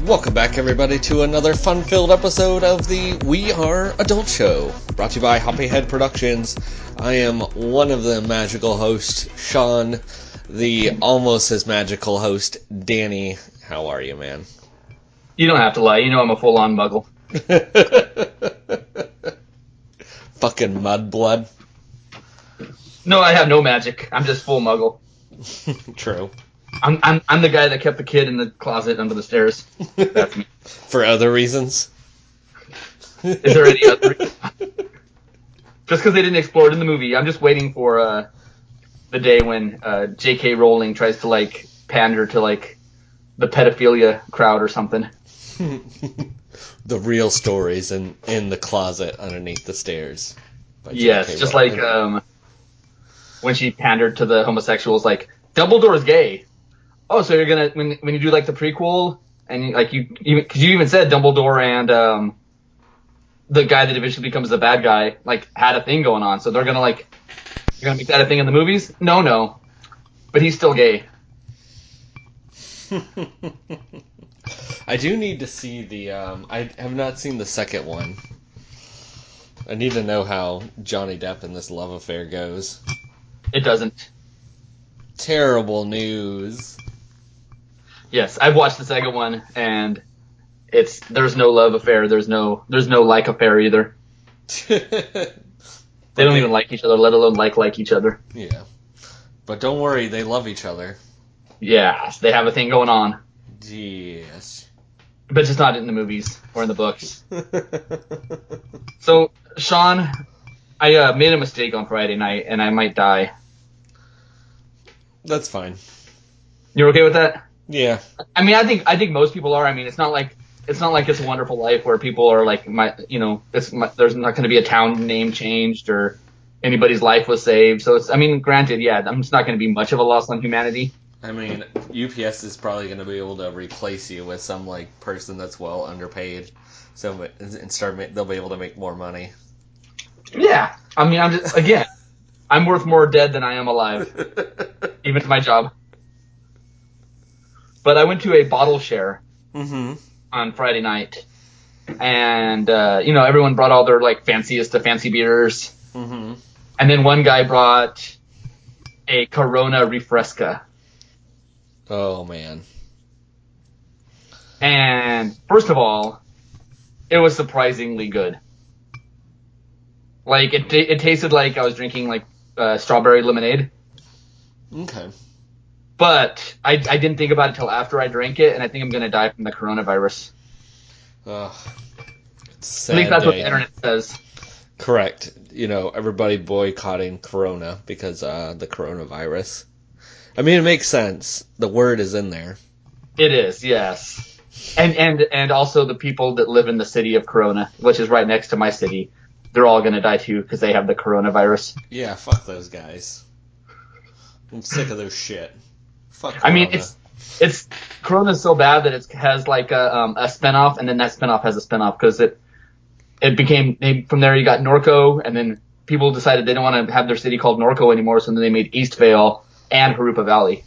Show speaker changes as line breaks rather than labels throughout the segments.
Welcome back, everybody, to another fun-filled episode of the We Are Adult Show, brought to you by Hoppyhead Productions. I am one of the magical hosts, Sean, the almost as magical host, Danny. How are you, man?
You don't have to lie. You know I'm a full-on muggle.
Fucking mudblood.
No, I have no magic. I'm just full muggle.
True.
I'm the guy that kept the kid in the closet under the stairs. That's me.
For other reasons?
Is there any other reason? Just because they didn't explore it in the movie. I'm just waiting for the day when J.K. Rowling tries to, pander to, the pedophilia crowd or something.
The real stories in the closet underneath the stairs.
Yes, just Rowling. When she pandered to the homosexuals, Dumbledore's gay. Oh, so you're gonna when you do the prequel and because you even said Dumbledore and the guy that eventually becomes the bad guy had a thing going on, so they're gonna you're gonna make that a thing in the movies? No, but he's still gay.
I do need to see the I have not seen the second one. I need to know how Johnny Depp and this love affair goes.
It doesn't.
Terrible news.
Yes, I've watched the second one, and there's no love affair. There's no like affair either. They don't even like each other, let alone like each other.
Yeah, but don't worry, they love each other.
Yeah, they have a thing going on.
Yes,
but just not in the movies or in the books. So, Sean, I made a mistake on Friday night, and I might die.
That's fine.
You're okay with that?
Yeah.
I mean, I think most people are. I mean, it's not like It's a Wonderful Life where people are there's not going to be a town name changed or anybody's life was saved. So granted, yeah, it's not going to be much of a loss on humanity.
I mean, UPS is probably going to be able to replace you with some person that's well underpaid, so they'll be able to make more money.
Yeah, I'm worth more dead than I am alive, even to my job. But I went to a bottle share on Friday night, and everyone brought all their fanciest of fancy beers, and then one guy brought a Corona Refresca.
Oh man!
And first of all, it was surprisingly good. It tasted like I was drinking strawberry lemonade.
Okay.
But I didn't think about it till after I drank it, and I think I'm going to die from the coronavirus.
Ugh.
At least that's what the internet says.
Correct. Everybody boycotting Corona because the coronavirus. I mean, it makes sense. The word is in there.
It is, yes. And also the people that live in the city of Corona, which is right next to my city, they're all going to die too because they have the coronavirus.
Yeah, fuck those guys. I'm sick of their shit. Fuck Corona.
I mean, it's Corona's so bad that it has a spinoff, and then that spinoff has a spinoff because it became from there you got Norco, and then people decided they don't want to have their city called Norco anymore, so then they made Eastvale and Harupa Valley.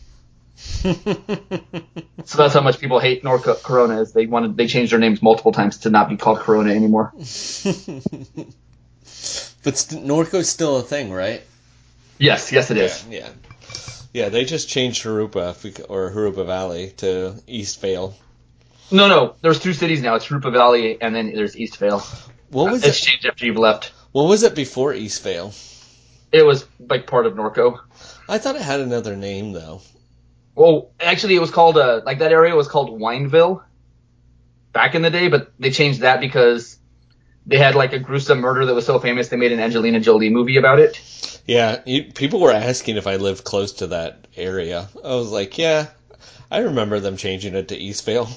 So that's how much people hate Corona is they changed their names multiple times to not be called Corona anymore.
But Norco's still a thing, right?
Yes, it is.
Yeah. Yeah, they just changed Harupa Valley to Eastvale.
No, there's two cities now. It's Harupa Valley, and then there's Eastvale.
What was
it's changed after you've left.
What was it before Eastvale?
It was part of Norco.
I thought it had another name though.
Well, actually, it was called that area was called Wineville back in the day, but they changed that because they had a gruesome murder that was so famous they made an Angelina Jolie movie about it.
Yeah, people were asking if I lived close to that area. I was like, yeah, I remember them changing it to Eastvale.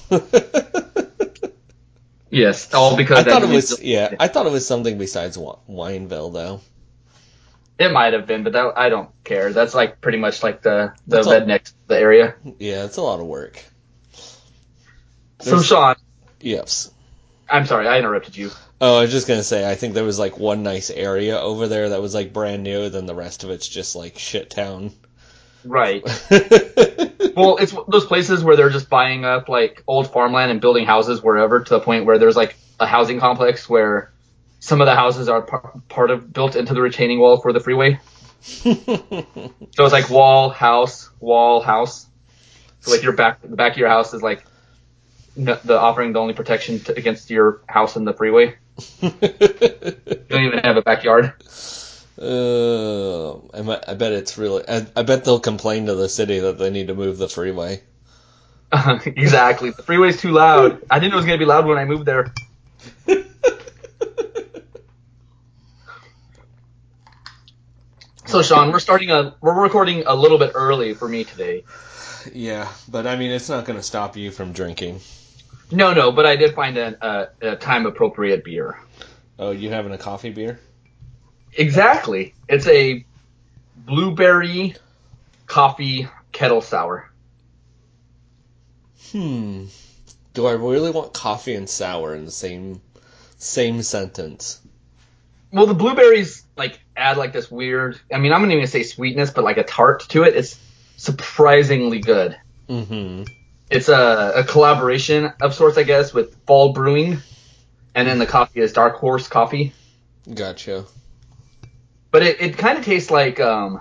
Yes, all because
I thought it was something besides Wineville though.
It might have been, but I don't care. That's pretty much the redneck the area.
Yeah, it's a lot of work.
So Sean.
Yes.
I'm sorry, I interrupted you.
Oh, I was just gonna say, I think there was one nice area over there that was brand new, then the rest of it's just shit town.
Right. Well, it's those places where they're just buying up like old farmland and building houses wherever to the point where there's like a housing complex where some of the houses are part of built into the retaining wall for the freeway. So it's like wall, house, wall, house. So like the back of your house is like the offering the only protection against your house in the freeway. You don't even have a backyard.
I bet it's really. I bet they'll complain to the city that they need to move the freeway.
Exactly. The freeway's too loud. I didn't know it was going to be loud when I moved there. So, Sean, we're recording a little bit early for me today.
Yeah, but I mean, it's not going to stop you from drinking.
No, but I did find a time-appropriate beer.
Oh, you having a coffee beer?
Exactly. It's a blueberry coffee kettle sour.
Do I really want coffee and sour in the same sentence?
Well, the blueberries like add like this weird. I mean, I'm not even gonna say sweetness, but like a tart to it. It's surprisingly good.
Mm-hmm.
It's a collaboration of sorts, I guess, with Fall Brewing, and then the coffee is Dark Horse Coffee.
Gotcha.
But it kind of tastes like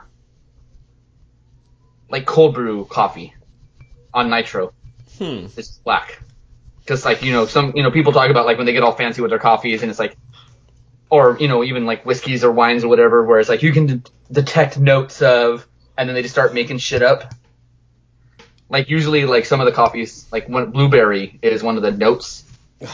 cold brew coffee on nitro. It's black. Because like some people talk about like when they get all fancy with their coffees and it's like, or even like whiskeys or wines or whatever, where it's like you can detect notes of, and then they just start making shit up. Like usually like some of the coffees, like blueberry is one of the notes.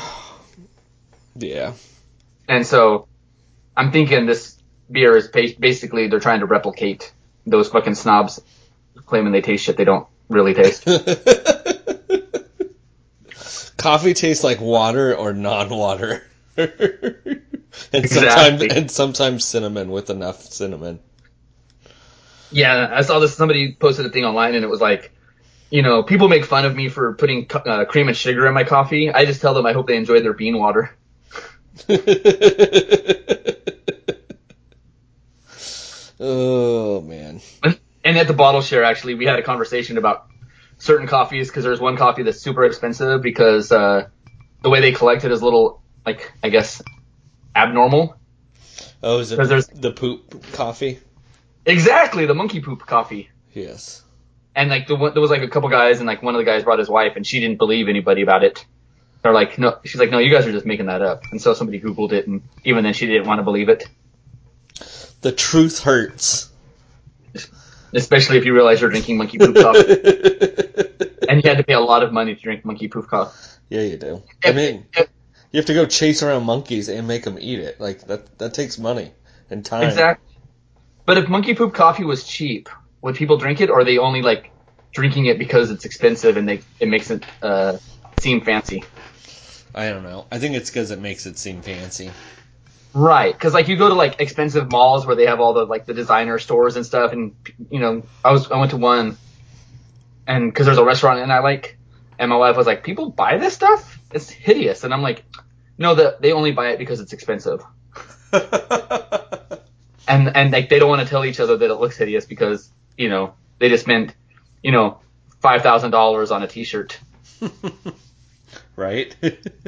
Yeah.
And so I'm thinking this beer is basically they're trying to replicate those fucking snobs claiming they taste shit they don't really taste.
Coffee tastes like water or non-water.
Exactly.
Sometimes cinnamon with enough cinnamon.
Yeah, I saw this. Somebody posted a thing online, and it was like, people make fun of me for putting cream and sugar in my coffee. I just tell them I hope they enjoy their bean water.
Oh man.
And at the bottle share, actually, we had a conversation about certain coffees because there's one coffee that's super expensive because the way they collect it is a little, like, I guess, abnormal.
Oh, is it the poop coffee?
Exactly, the monkey poop coffee.
Yes.
And like there was like a couple guys, and like one of the guys brought his wife, and she didn't believe anybody about it. They're like, no, she's like, no, you guys are just making that up. And so somebody Googled it, and even then she didn't want to believe it.
The truth hurts.
Especially if you realize you're drinking monkey poop coffee. And you had to pay a lot of money to drink monkey poop coffee.
Yeah, you do. I mean, you have to go chase around monkeys and make them eat it. Like, that takes money and time.
Exactly. But if monkey poop coffee was cheap, would people drink it, or are they only, like, drinking it because it's expensive and it makes it seem fancy? I
don't know. I think it's because it makes it seem fancy.
Right, because like you go to like expensive malls where they have all the like the designer stores and stuff, and I went to one, and because there's a restaurant and and my wife was like, people buy this stuff? It's hideous, and I'm like, no, they only buy it because it's expensive, and like they don't want to tell each other that it looks hideous because they just spent $5,000 on a T-shirt.
Right?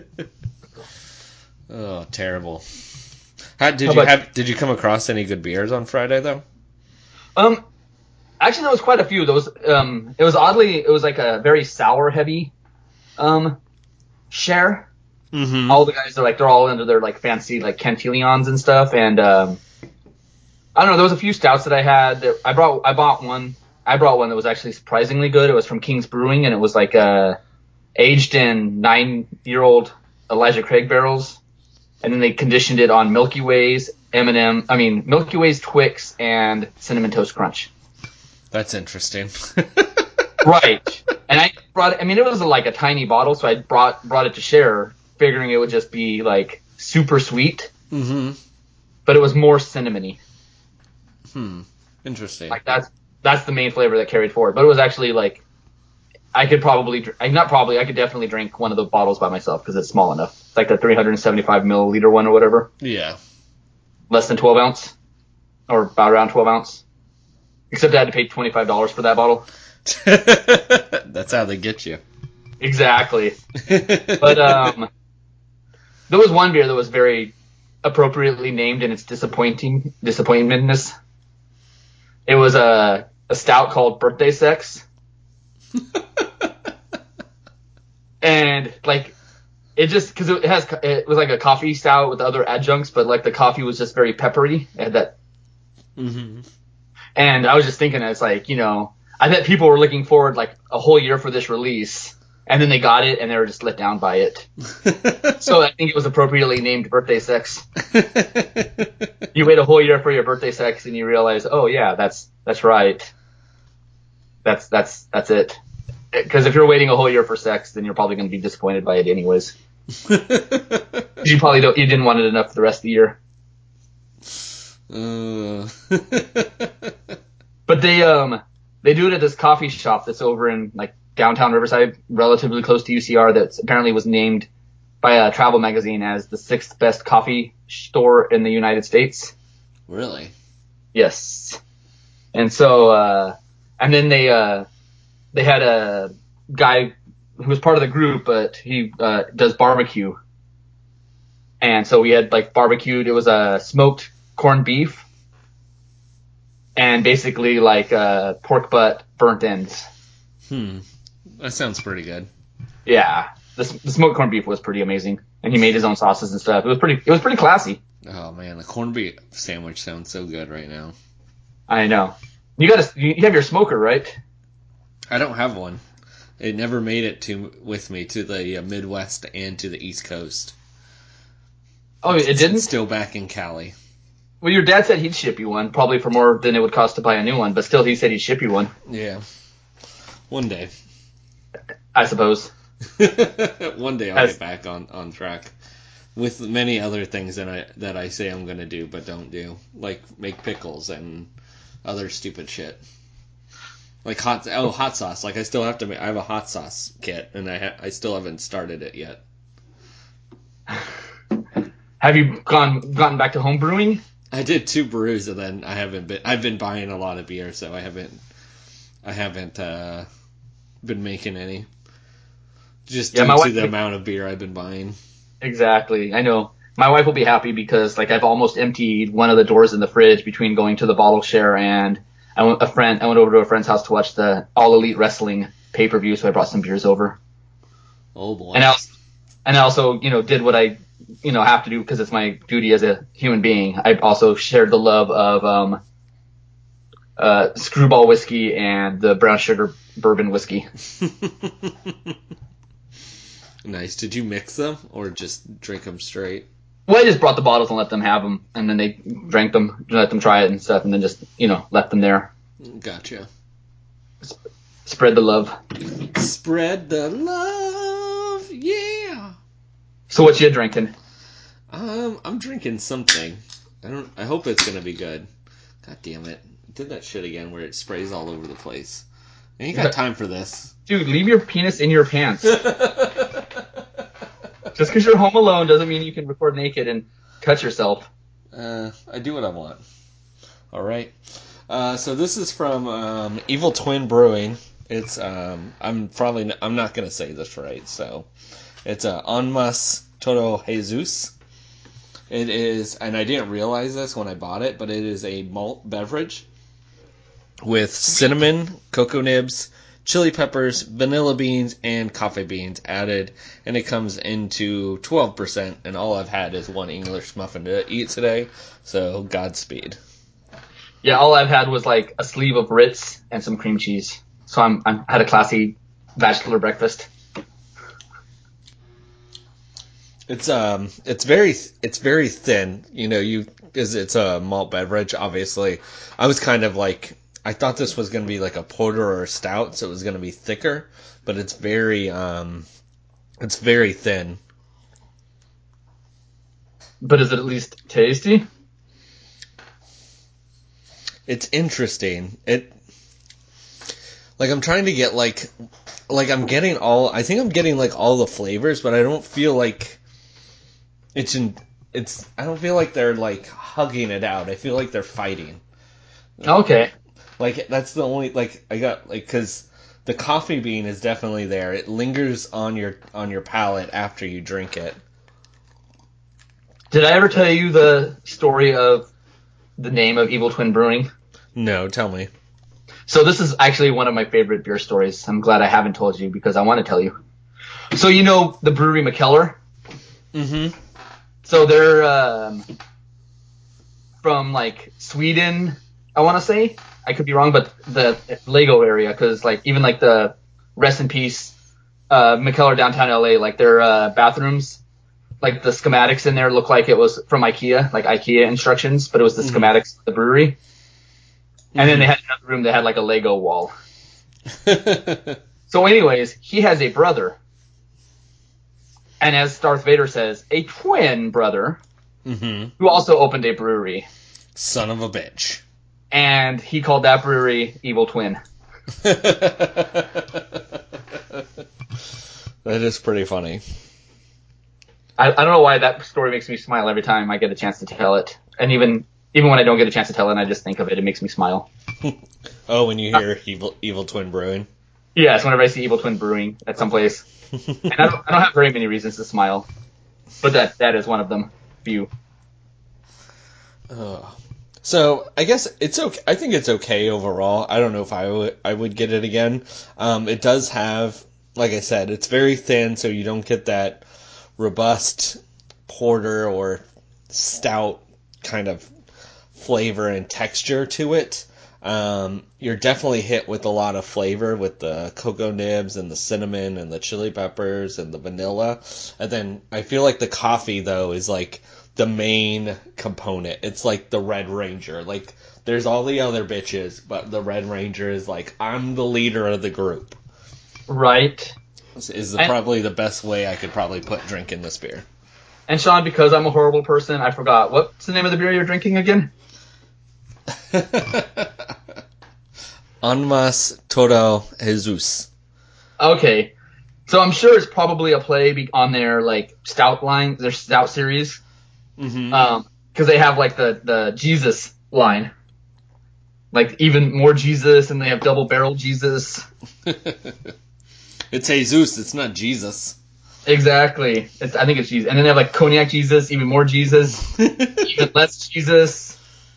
Oh, terrible. Did you come across any good beers on Friday though?
Actually there was quite a few. It was like a very sour heavy share. Mm-hmm. All the guys are like they're all into their like fancy like Cantillons and stuff, and I don't know, there was a few stouts that I had that I bought one that was actually surprisingly good. It was from King's Brewing, and it was like aged in 9-year-old Elijah Craig barrels. And then they conditioned it on Milky Ways, Milky Ways, Twix, and Cinnamon Toast Crunch.
That's interesting.
Right. And I brought it was like a tiny bottle, so I brought it to share, figuring it would just be like super sweet. Mm-hmm. But it was more cinnamony.
Interesting.
Like that's the main flavor that carried forward. But it was actually like, I could definitely drink one of the bottles by myself because it's small enough. It's like the 375 milliliter one or whatever.
Yeah.
Less than 12 ounce, or about around 12 ounce. Except I had to pay $25 for that bottle.
That's how they get you.
Exactly. But there was one beer that was very appropriately named in its disappointmentness. It was a stout called Birthday Sex. And like it just because it was like a coffee stout with other adjuncts, but like the coffee was just very peppery. It had that.
Mm-hmm.
And I was just thinking, it's like, I bet people were looking forward like a whole year for this release, and then they got it and they were just let down by it. So I think it was appropriately named Birthday Sex. You wait a whole year for your birthday sex and you realize, oh yeah, that's right. That's it. Because if you're waiting a whole year for sex, then you're probably going to be disappointed by it anyways. You probably you didn't want it enough for the rest of the year. But they do it at this coffee shop that's over in like downtown Riverside, relatively close to UCR, that apparently was named by a travel magazine as the 6th best coffee store in the United States.
Really?
Yes. And so and then they had a guy who was part of the group, but he does barbecue. And so we had like barbecued. It was a smoked corned beef and basically like pork butt burnt ends.
That sounds pretty good.
Yeah, the smoked corned beef was pretty amazing, and he made his own sauces and stuff. It was pretty classy.
Oh man, the corned beef sandwich sounds so good right now.
I know. You have your smoker, right?
I don't have one. It never made it with me to the Midwest and to the East Coast.
Oh, it didn't?
It's still back in Cali.
Well, your dad said he'd ship you one, probably for more than it would cost to buy a new one, but still he said he'd ship you one.
Yeah. One day.
I suppose.
One day I'll get back on track with many other things that I say I'm going to do but don't do, like make pickles and other stupid shit. Like hot sauce. Like I still have to I have a hot sauce kit and I still haven't started it yet.
Have you gotten back to home brewing?
I did 2 brews and then I've been buying a lot of beer, so I haven't been making any. Just due to the amount of beer I've been buying.
Exactly. I know. My wife will be happy because like I've almost emptied one of the doors in the fridge between going to the bottle share and I went over to a friend's house to watch the All Elite Wrestling pay-per-view, so I brought some beers over.
Oh boy.
And I also, did what I, have to do because it's my duty as a human being. I also shared the love of Screwball whiskey and the brown sugar bourbon whiskey.
Nice. Did you mix them or just drink them straight?
Well, I just brought the bottles and let them have them, and then they drank them, let them try it and stuff, and then just, left them there.
Gotcha.
Spread the love.
Spread the love, yeah.
So what you drinking?
I'm drinking something. I hope it's gonna be good. God damn it. I did that shit again where it sprays all over the place. I ain't got time for this.
Dude, leave your penis in your pants. Just because you're home alone doesn't mean you can record naked and cut yourself.
I do what I want. All right. So this is from Evil Twin Brewing. It's I'm not gonna say this right. So it's Almas Todo Jesus. It is, and I didn't realize this when I bought it, but it is a malt beverage with cinnamon, cocoa nibs, chili peppers, vanilla beans, and coffee beans added, and it comes into 12%, and all I've had is one English muffin to eat today, so Godspeed.
Yeah, all I've had was like a sleeve of Ritz and some cream cheese, so I had a classy bachelor breakfast.
It's very thin, because it's a malt beverage, obviously. I was kind of like, I thought this was going to be like a porter or a stout, so it was going to be thicker, but it's very thin.
But is it at least tasty?
It's interesting. I'm trying to get I think I'm getting like all the flavors, but I don't feel like I don't feel like they're like hugging it out. I feel like they're fighting.
Okay.
Like that's the only like I got like because the coffee bean is definitely there. It lingers on your palate after you drink it.
Did I ever tell you the story of the name of Evil Twin Brewing?
No, tell me.
So this is actually one of my favorite beer stories. I'm glad I haven't told you because I want to tell you. So you know the brewery Mikkeller?
Mm-hmm.
So they're from like Sweden, I want to say. I could be wrong, but the Lego area, because like even like the rest in peace Mikkeller downtown LA, like their bathrooms, like the schematics in there look like it was from IKEA, like IKEA instructions, but it was the schematics of the brewery. And then they had another room that had like a Lego wall. So anyways, he has a brother. And as Darth Vader says, a twin brother who also opened a brewery.
Son of a bitch.
And he called that brewery Evil Twin.
That is pretty funny.
I don't know why that story makes me smile every time I get a chance to tell it. And even when I don't get a chance to tell it and I just think of it, it makes me smile.
Oh, when you hear Evil Twin Brewing?
Yes, whenever I see Evil Twin Brewing at some place. And I don't have very many reasons to smile. But that is one of them. Few.
So I guess it's okay. I think it's okay overall. I don't know if I would get it again. It does have, like I said, it's very thin, so you don't get that robust porter or stout kind of flavor and texture to it. You're definitely hit with a lot of flavor with the cocoa nibs and the cinnamon and the chili peppers and the vanilla. And then I feel like the coffee, though, is like the main component. It's like the Red Ranger. Like, there's all the other bitches, but the Red Ranger is like, I'm the leader of the group.
Right.
Probably the best way I could probably put drinking this beer.
And Sean, because I'm a horrible person, I forgot. What's the name of the beer you're drinking again?
Almas Todo Jesus.
Okay. So I'm sure it's probably a play on their like stout line, their stout series.
Mm-hmm.
Because they have like the Jesus line. Like even more Jesus, and they have double barrel Jesus.
It's Jesus, it's not Jesus.
Exactly. I think it's Jesus. And then they have like cognac Jesus, even more Jesus, even less Jesus.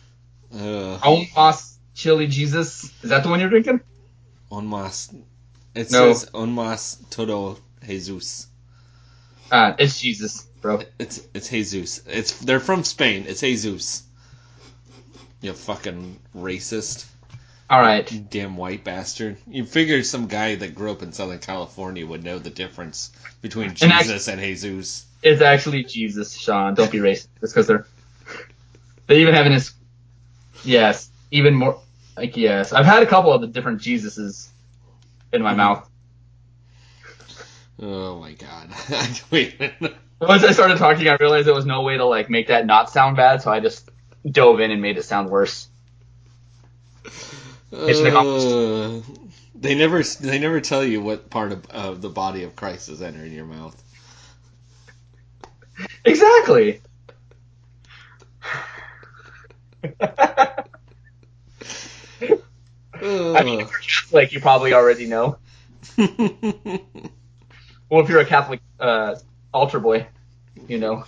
Almas chili Jesus. Is that the one you're drinking?
Almas. It
No.
says Almas Todo Jesus.
It's Jesus, bro.
It's Jesus. They're from Spain. It's Jesus. You fucking racist.
All right.
You damn white bastard. You figured some guy that grew up in Southern California would know the difference between Jesus and Jesus.
It's actually Jesus, Sean. Don't be racist. Just because they even have in his. Yes, even more. Like, yes. I've had a couple of the different Jesuses in my mouth.
Oh my god. Wait a minute.
Once I started talking, I realized there was no way to like make that not sound bad, so I just dove in and made it sound worse.
They never tell you what part of the body of Christ is entering your mouth.
Exactly. I mean, if you're Catholic, you probably already know. Well, if you're a Catholic altar boy, you know.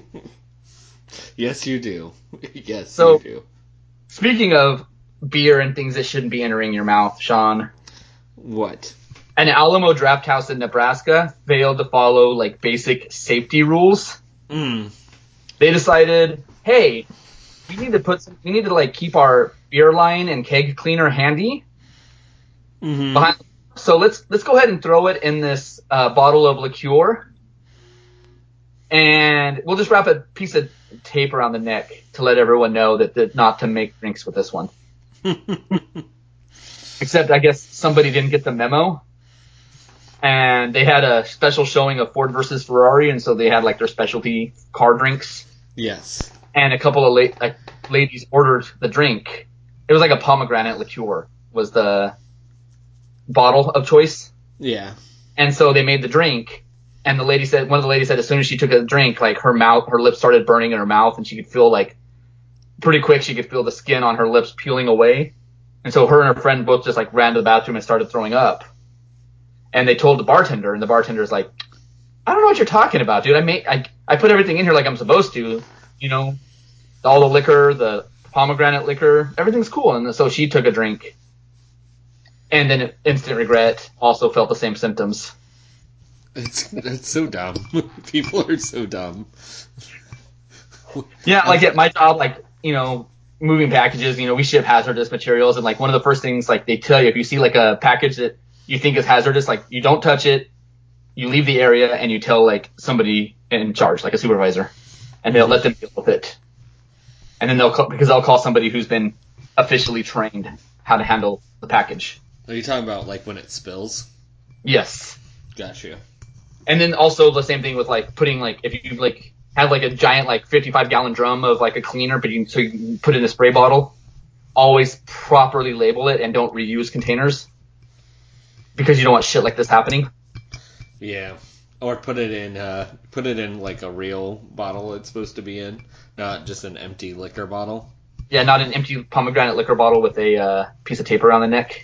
Yes, you do. Yes,
So,
you do.
Speaking of beer and things that shouldn't be entering your mouth, Sean.
What?
An Alamo Draft House in Nebraska failed to follow like basic safety rules.
They
decided, hey, we need to like keep our beer line and keg cleaner handy.
Mm-hmm.
So let's go ahead and throw it in this bottle of liqueur, and we'll just wrap a piece of tape around the neck to let everyone know that not to make drinks with this one. Except I guess somebody didn't get the memo, and they had a special showing of Ford versus Ferrari, and so they had like their specialty car drinks.
Yes.
And a couple of ladies ordered the drink. It was like a pomegranate liqueur was the bottle of choice.
Yeah.
And so they made the drink, and one of the ladies said as soon as she took a drink, like her lips started burning in her mouth, and she could feel like pretty quick she could feel the skin on her lips peeling away. And so her and her friend both just like ran to the bathroom and started throwing up. And they told the bartender, and the bartender's like, I don't know what you're talking about, dude. I put everything in here like I'm supposed to, you know, all the liquor, the pomegranate liquor, everything's cool. And so she took a drink, and then instant regret, also felt the same symptoms.
It's so dumb. People are so dumb.
Yeah, like at my job, like, you know, moving packages, you know, we ship hazardous materials, and like one of the first things like they tell you, if you see like a package that you think is hazardous, like you don't touch it, you leave the area, and you tell like somebody in charge, like a supervisor, and they'll let them deal with it. And then they'll call somebody who's been officially trained how to handle the package.
Are you talking about like when it spills?
Yes.
Gotcha.
And then also the same thing with like putting like, if you like have like a giant like 55-gallon drum of like a cleaner, but so you can put it in a spray bottle, always properly label it and don't reuse containers, because you don't want shit like this happening.
Yeah. Or put it in like a real bottle it's supposed to be in, not just an empty liquor bottle.
Yeah, not an empty pomegranate liquor bottle with a piece of tape around the neck.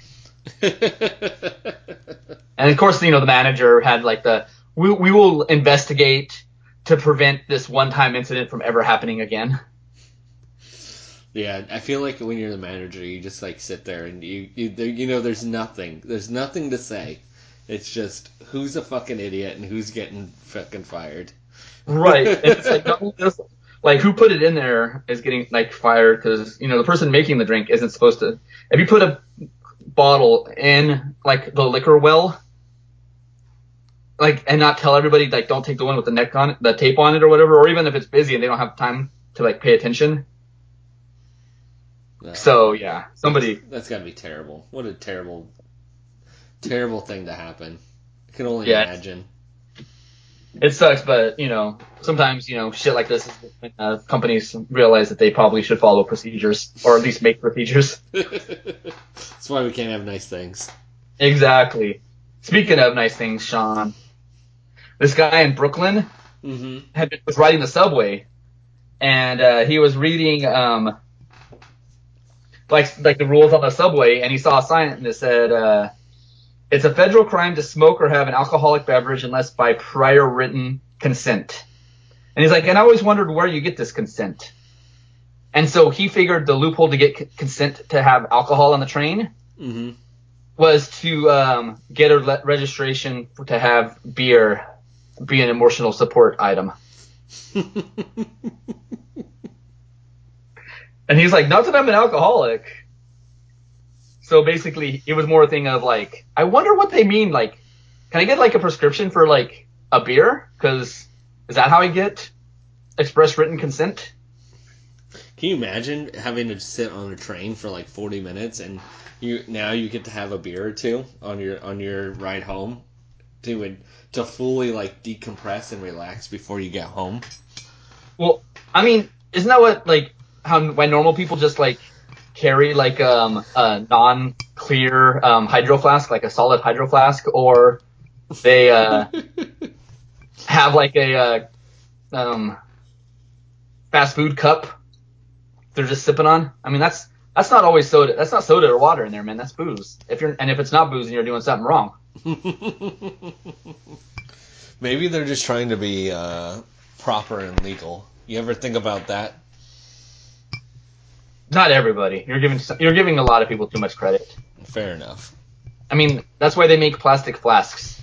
And of course, you know, the manager had like we will investigate to prevent this one-time incident from ever happening again.
Yeah, I feel like when you're the manager, you just like sit there and you know there's nothing to say. It's just who's a fucking idiot and who's getting fucking fired.
Right. And it's like, no, just, like, who put it in there is getting like fired, because, you know, the person making the drink isn't supposed to. If you put a bottle in like the liquor well, like, and not tell everybody, like, don't take the one with the neck on it, the tape on it or whatever, or even if it's busy and they don't have time to like pay attention. So yeah,
that's gotta be terrible. What a terrible thing to happen. I can only imagine.
It sucks, but, you know, sometimes, you know, shit like this is when companies realize that they probably should follow procedures, or at least make procedures.
That's why we can't have nice things.
Exactly. Speaking of nice things, Sean, this guy in Brooklyn was riding the subway, and he was reading like the rules on the subway, and he saw a sign that said, it's a federal crime to smoke or have an alcoholic beverage unless by prior written consent. And he's like, and I always wondered where you get this consent. And so he figured the loophole to get consent to have alcohol on the train was to get a registration to have beer be an emotional support item. And he's like, not that I'm an alcoholic. So basically, it was more a thing of like, I wonder what they mean. Like, can I get like a prescription for like a beer? Because is that how I get express written consent?
Can you imagine having to sit on a train for like 40 minutes and you get to have a beer or two on your ride home to fully like decompress and relax before you get home?
Well, I mean, isn't that what like why normal people just like carry like a non-clear hydro flask, like a solid hydro flask, or they have like a fast food cup they're just sipping on? I mean, that's not always soda. That's not soda or water in there, man. That's booze. If it's not booze, then you're doing something wrong.
Maybe they're just trying to be proper and legal. You ever think about that?
Not everybody. You're giving a lot of people too much credit.
Fair enough.
I mean, that's why they make plastic flasks.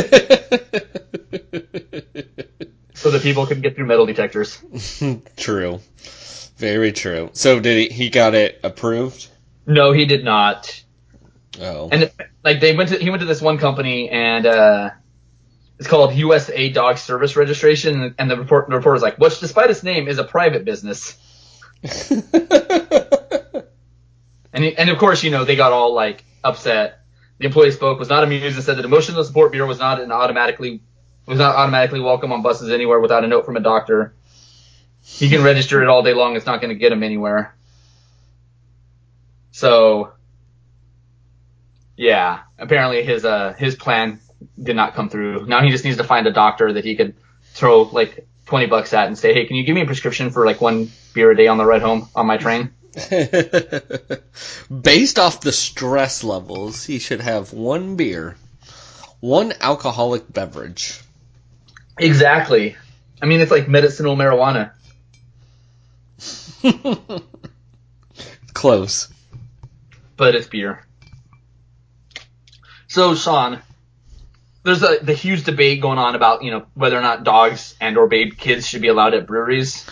So that people can get through metal detectors.
True. Very true. So he got it approved?
No, he did not.
Oh.
And he went to this one company, and it's called USA Dog Service Registration, and the reporter's like, which despite its name is a private business. And of course, you know, they got all like upset. The employee was not amused and said that Emotional Support Bureau was not automatically welcome on buses anywhere without a note from a doctor. He can register it all day long. It's not going to get him anywhere. So, yeah, apparently his plan did not come through. Now he just needs to find a doctor that he could throw like $20 at and say, hey, can you give me a prescription for like one beer a day on the ride home on my train?
Based off the stress levels, he should have one beer, one alcoholic beverage.
Exactly. I mean, it's like medicinal marijuana.
Close.
But it's beer. So, Sean, there's the huge debate going on about, whether or not dogs and or baby kids should be allowed at breweries.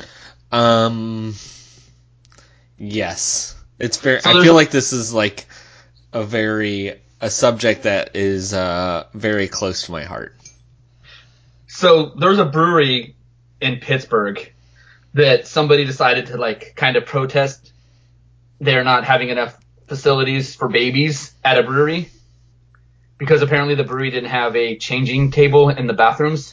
Yes. It's very,
So
I feel like this is like a subject that is very close to my heart.
So there's a brewery in Pittsburgh that somebody decided to like kind of protest they're not having enough facilities for babies at a brewery because apparently the brewery didn't have a changing table in the bathrooms.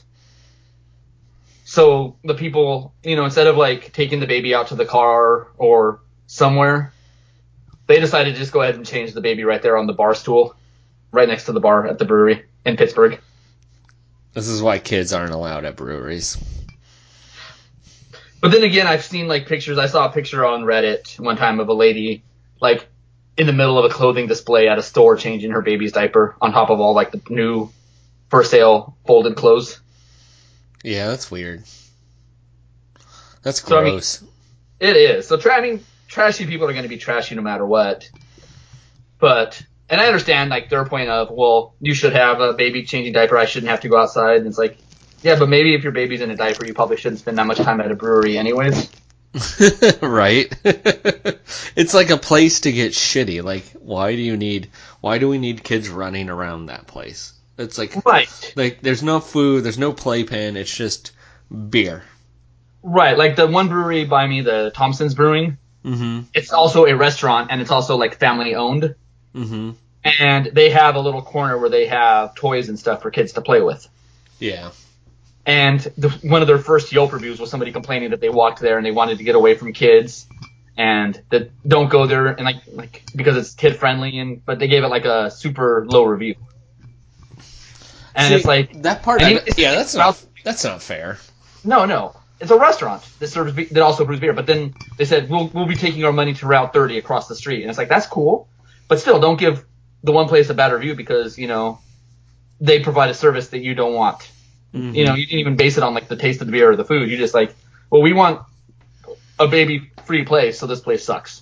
So the people, instead of like taking the baby out to the car or somewhere, they decided to just go ahead and change the baby right there on the bar stool, right next to the bar at the brewery in Pittsburgh.
This is why kids aren't allowed at breweries.
But then again, I've seen like pictures. I saw a picture on Reddit one time of a lady like in the middle of a clothing display at a store changing her baby's diaper on top of all like the new for sale folded clothes.
Yeah, that's weird. That's gross.
So, it is. So, trashy people are going to be trashy no matter what. And I understand like their point of, well, you should have a baby changing diaper. I shouldn't have to go outside. And it's like, yeah, but maybe if your baby's in a diaper, you probably shouldn't spend that much time at a brewery anyways.
Right? It's like a place to get shitty. Like, why do we need kids running around that place? It's like,
right.
Like, there's no food, there's no playpen, it's just beer.
Right, like the one brewery by me, the Thompson's Brewing, It's also a restaurant, and it's also like family owned.
Mm-hmm.
And they have a little corner where they have toys and stuff for kids to play with.
Yeah.
And one of their first Yelp reviews was somebody complaining that they walked there and they wanted to get away from kids and that don't go there and like because it's kid friendly but they gave it like a super low review. And it's like
that part. That's not fair.
No, it's a restaurant that also brews beer. But then they said we'll be taking our money to Route 30 across the street, and it's like that's cool, but still don't give the one place a bad review because they provide a service that you don't want. Mm-hmm. You didn't even base it on like the taste of the beer or the food. You just like, well, we want a baby free place, so this place sucks.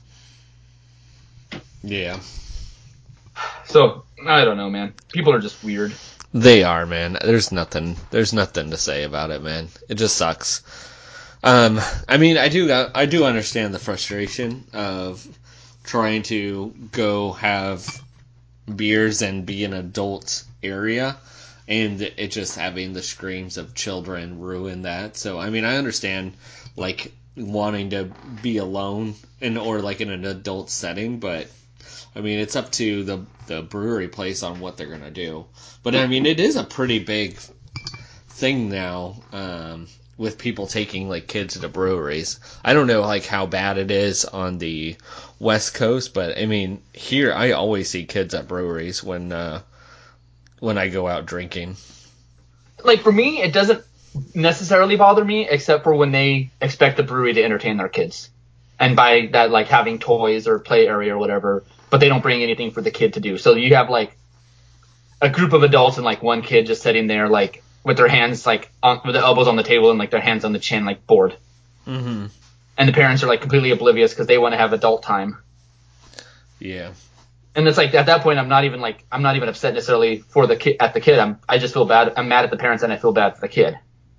Yeah.
So I don't know, man. People are just weird.
They are, man. There's nothing to say about it, man. It just sucks. I mean, I do understand the frustration of trying to go have beers and be an adult area, and it just having the screams of children ruin that. So, I mean, I understand, like, wanting to be alone or like in an adult setting, but I mean, it's up to the brewery place on what they're gonna do. But I mean, it is a pretty big thing now with people taking like kids to breweries. I don't know like how bad it is on the West Coast, but I mean, here I always see kids at breweries when I go out drinking.
Like for me, it doesn't necessarily bother me, except for when they expect the brewery to entertain their kids, and by that like having toys or play area or whatever. But they don't bring anything for the kid to do. So you have like a group of adults and like one kid just sitting there like with their hands like with the elbows on the table and like their hands on the chin like bored.
Mm-hmm.
And the parents are like completely oblivious because they want to have adult time.
Yeah.
And it's like at that point I'm not even upset necessarily for the kid I just feel bad. I'm mad at the parents and I feel bad for the kid.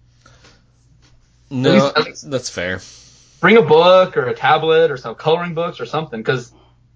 No, at least, that's fair.
Bring a book or a tablet or some coloring books or something because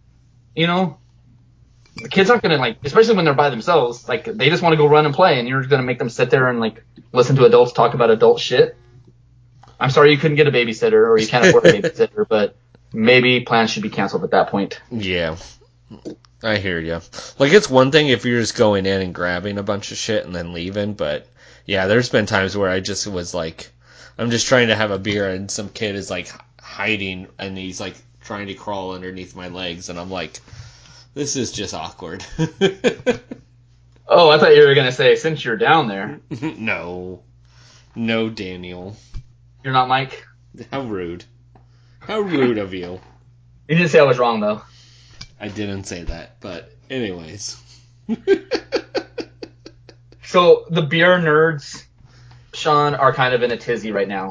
the kids aren't going to like, especially when they're by themselves, like they just want to go run and play and you're going to make them sit there and like listen to adults talk about adult shit. I'm sorry you couldn't get a babysitter or you can't afford a babysitter, but maybe plans should be canceled at that point.
Yeah. I hear you. Like it's one thing if you're just going in and grabbing a bunch of shit and then leaving, but yeah, there's been times where I just was like, I'm just trying to have a beer and some kid is like hiding and he's like trying to crawl underneath my legs and I'm like, this is just awkward.
Oh, I thought you were going to say, since you're down there.
No, Daniel.
You're not Mike?
How rude. How rude of you.
You didn't say I was wrong though.
I didn't say that, but anyways.
So the beer nerds, Sean, are kind of in a tizzy right now.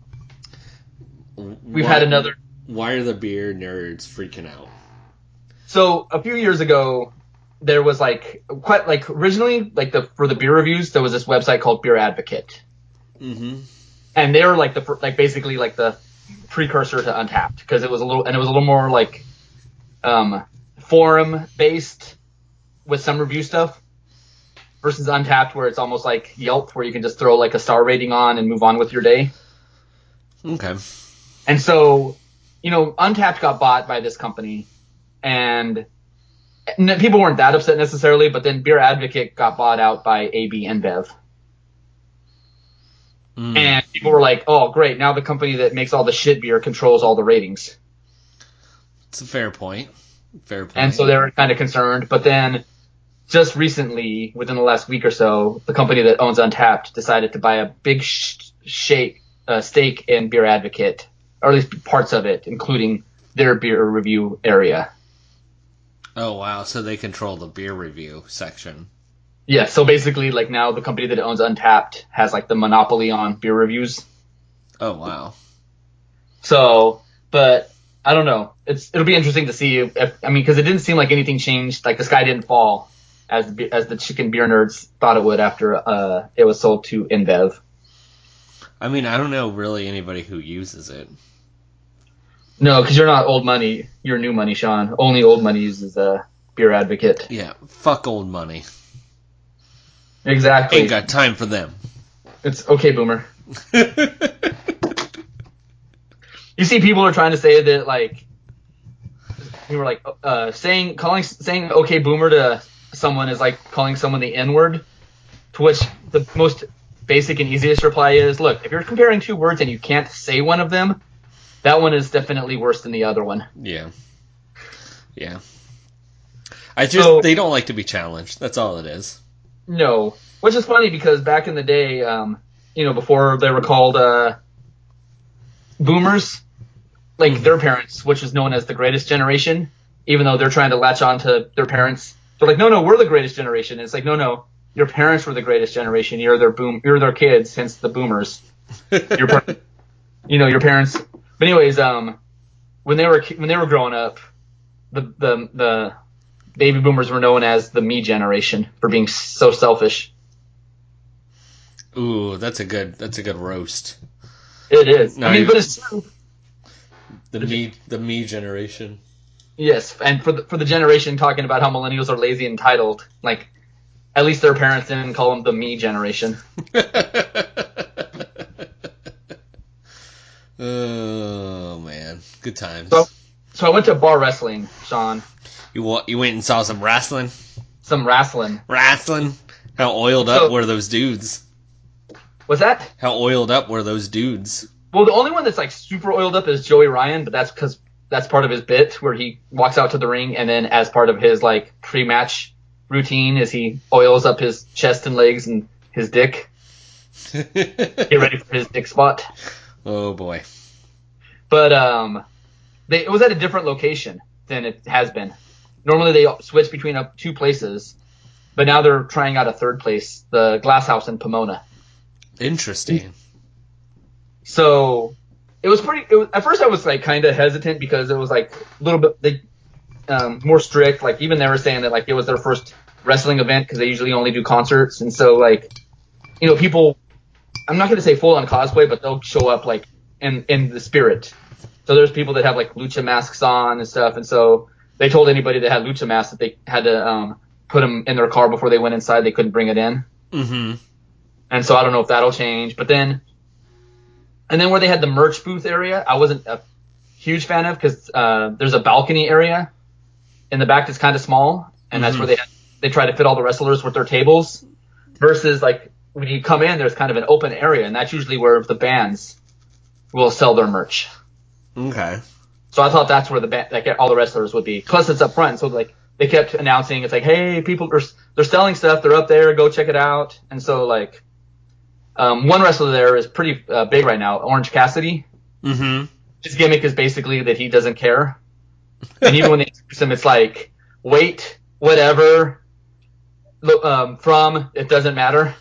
We've had another.
Why are the beer nerds freaking out?
So a few years ago, there was originally for the beer reviews, there was this website called Beer Advocate, and they were basically the precursor to Untappd, because it was a little more like forum based with some review stuff, versus Untappd, where it's almost like Yelp, where you can just throw like a star rating on and move on with your day.
Okay.
And so, Untappd got bought by this company, and people weren't that upset necessarily, but then Beer Advocate got bought out by AB InBev. And people were like, oh, great, now the company that makes all the shit beer controls all the ratings.
It's a fair point.
And so they were kind of concerned. But then just recently, within the last week or so, the company that owns Untappd decided to buy a big stake in Beer Advocate, or at least parts of it, including their beer review area.
Oh, wow. So they control the beer review section.
Yeah, so basically, now the company that owns Untappd has, the monopoly on beer reviews.
Oh, wow.
So, but I don't know. It'll be interesting to see because it didn't seem like anything changed. Like, the sky didn't fall as the chicken beer nerds thought it would after it was sold to InBev.
I mean, I don't know really anybody who uses it.
No, because you're not old money. You're new money, Sean. Only old money uses Beer Advocate.
Yeah, fuck old money.
Exactly.
Ain't got time for them.
It's okay, boomer. You see, people are trying to say that, people are saying okay, boomer to someone is like calling someone the N-word, to which the most basic and easiest reply is, look, if you're comparing two words and you can't say one of them, that one is definitely worse than the other one.
Yeah. Yeah. They don't like to be challenged. That's all it is.
No. Which is funny, because back in the day, before they were called boomers, their parents, which is known as the greatest generation, even though they're trying to latch on to their parents, they're like, no, we're the greatest generation. And it's like, no, your parents were the greatest generation. You're their kids, hence the boomers. Your parents. But anyways, when they were growing up, the baby boomers were known as the me generation for being so selfish.
Ooh, that's a good roast.
It is. No, but it's true.
The me generation.
Yes, and for the generation talking about how millennials are lazy and entitled, at least their parents didn't call them the me generation.
Oh man, good times.
So I went to bar wrestling, Sean.
You went and saw some wrestling?
Some wrestling.
Wrestling? How oiled up were those dudes?
What's that?
How oiled up were those dudes?
Well, the only one that's super oiled up is Joey Ryan, but that's because that's part of his bit where he walks out to the ring, and then as part of his pre-match routine is he oils up his chest and legs and his dick. Get ready for his dick spot.
Oh boy.
But it was at a different location than it has been. Normally they switch between two places, but now they're trying out a third place, the Glass House in Pomona.
Interesting.
So it was at first I was kind of hesitant, because it was a little bit more strict. Even they were saying that it was their first wrestling event, because they usually only do concerts, and so people, I'm not going to say full on cosplay, but they'll show up in the spirit. So there's people that have lucha masks on and stuff, and so they told anybody that had lucha masks that they had to put them in their car before they went inside. They couldn't bring it in.
Mm-hmm.
And so I don't know if that'll change. But then where they had the merch booth area, I wasn't a huge fan of, because there's a balcony area in the back that's kind of small, and that's where they try to fit all the wrestlers with their tables. Versus when you come in, there's kind of an open area, and that's usually where the bands will sell their merch.
Okay.
So I thought that's where all the wrestlers would be. Plus it's up front, so they kept announcing, it's hey, people they're selling stuff, they're up there, go check it out. And so one wrestler there is pretty big right now, Orange Cassidy.
Mm-hmm.
His gimmick is basically that he doesn't care. And even when they introduce him, it's like, wait, whatever, from, it doesn't matter.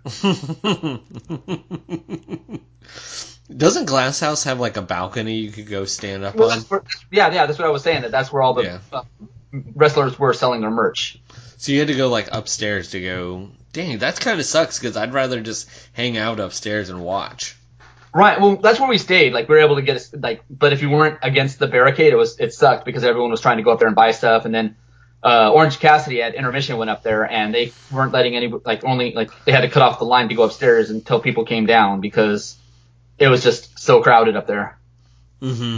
Doesn't Glass House have like a balcony you could go stand up
Well,
on?
that's what I was saying. That's where all the wrestlers were selling their merch.
So you had to go like upstairs to go. Dang, that kind of sucks because I'd rather just hang out upstairs and watch.
Right. Well, that's where we stayed. Like we were able to get but if you weren't against the barricade, it sucked because everyone was trying to go up there and buy stuff. And then Orange Cassidy at intermission went up there and they weren't letting they had to cut off the line to go upstairs until people came down because it was just so crowded up there.
Mm-hmm.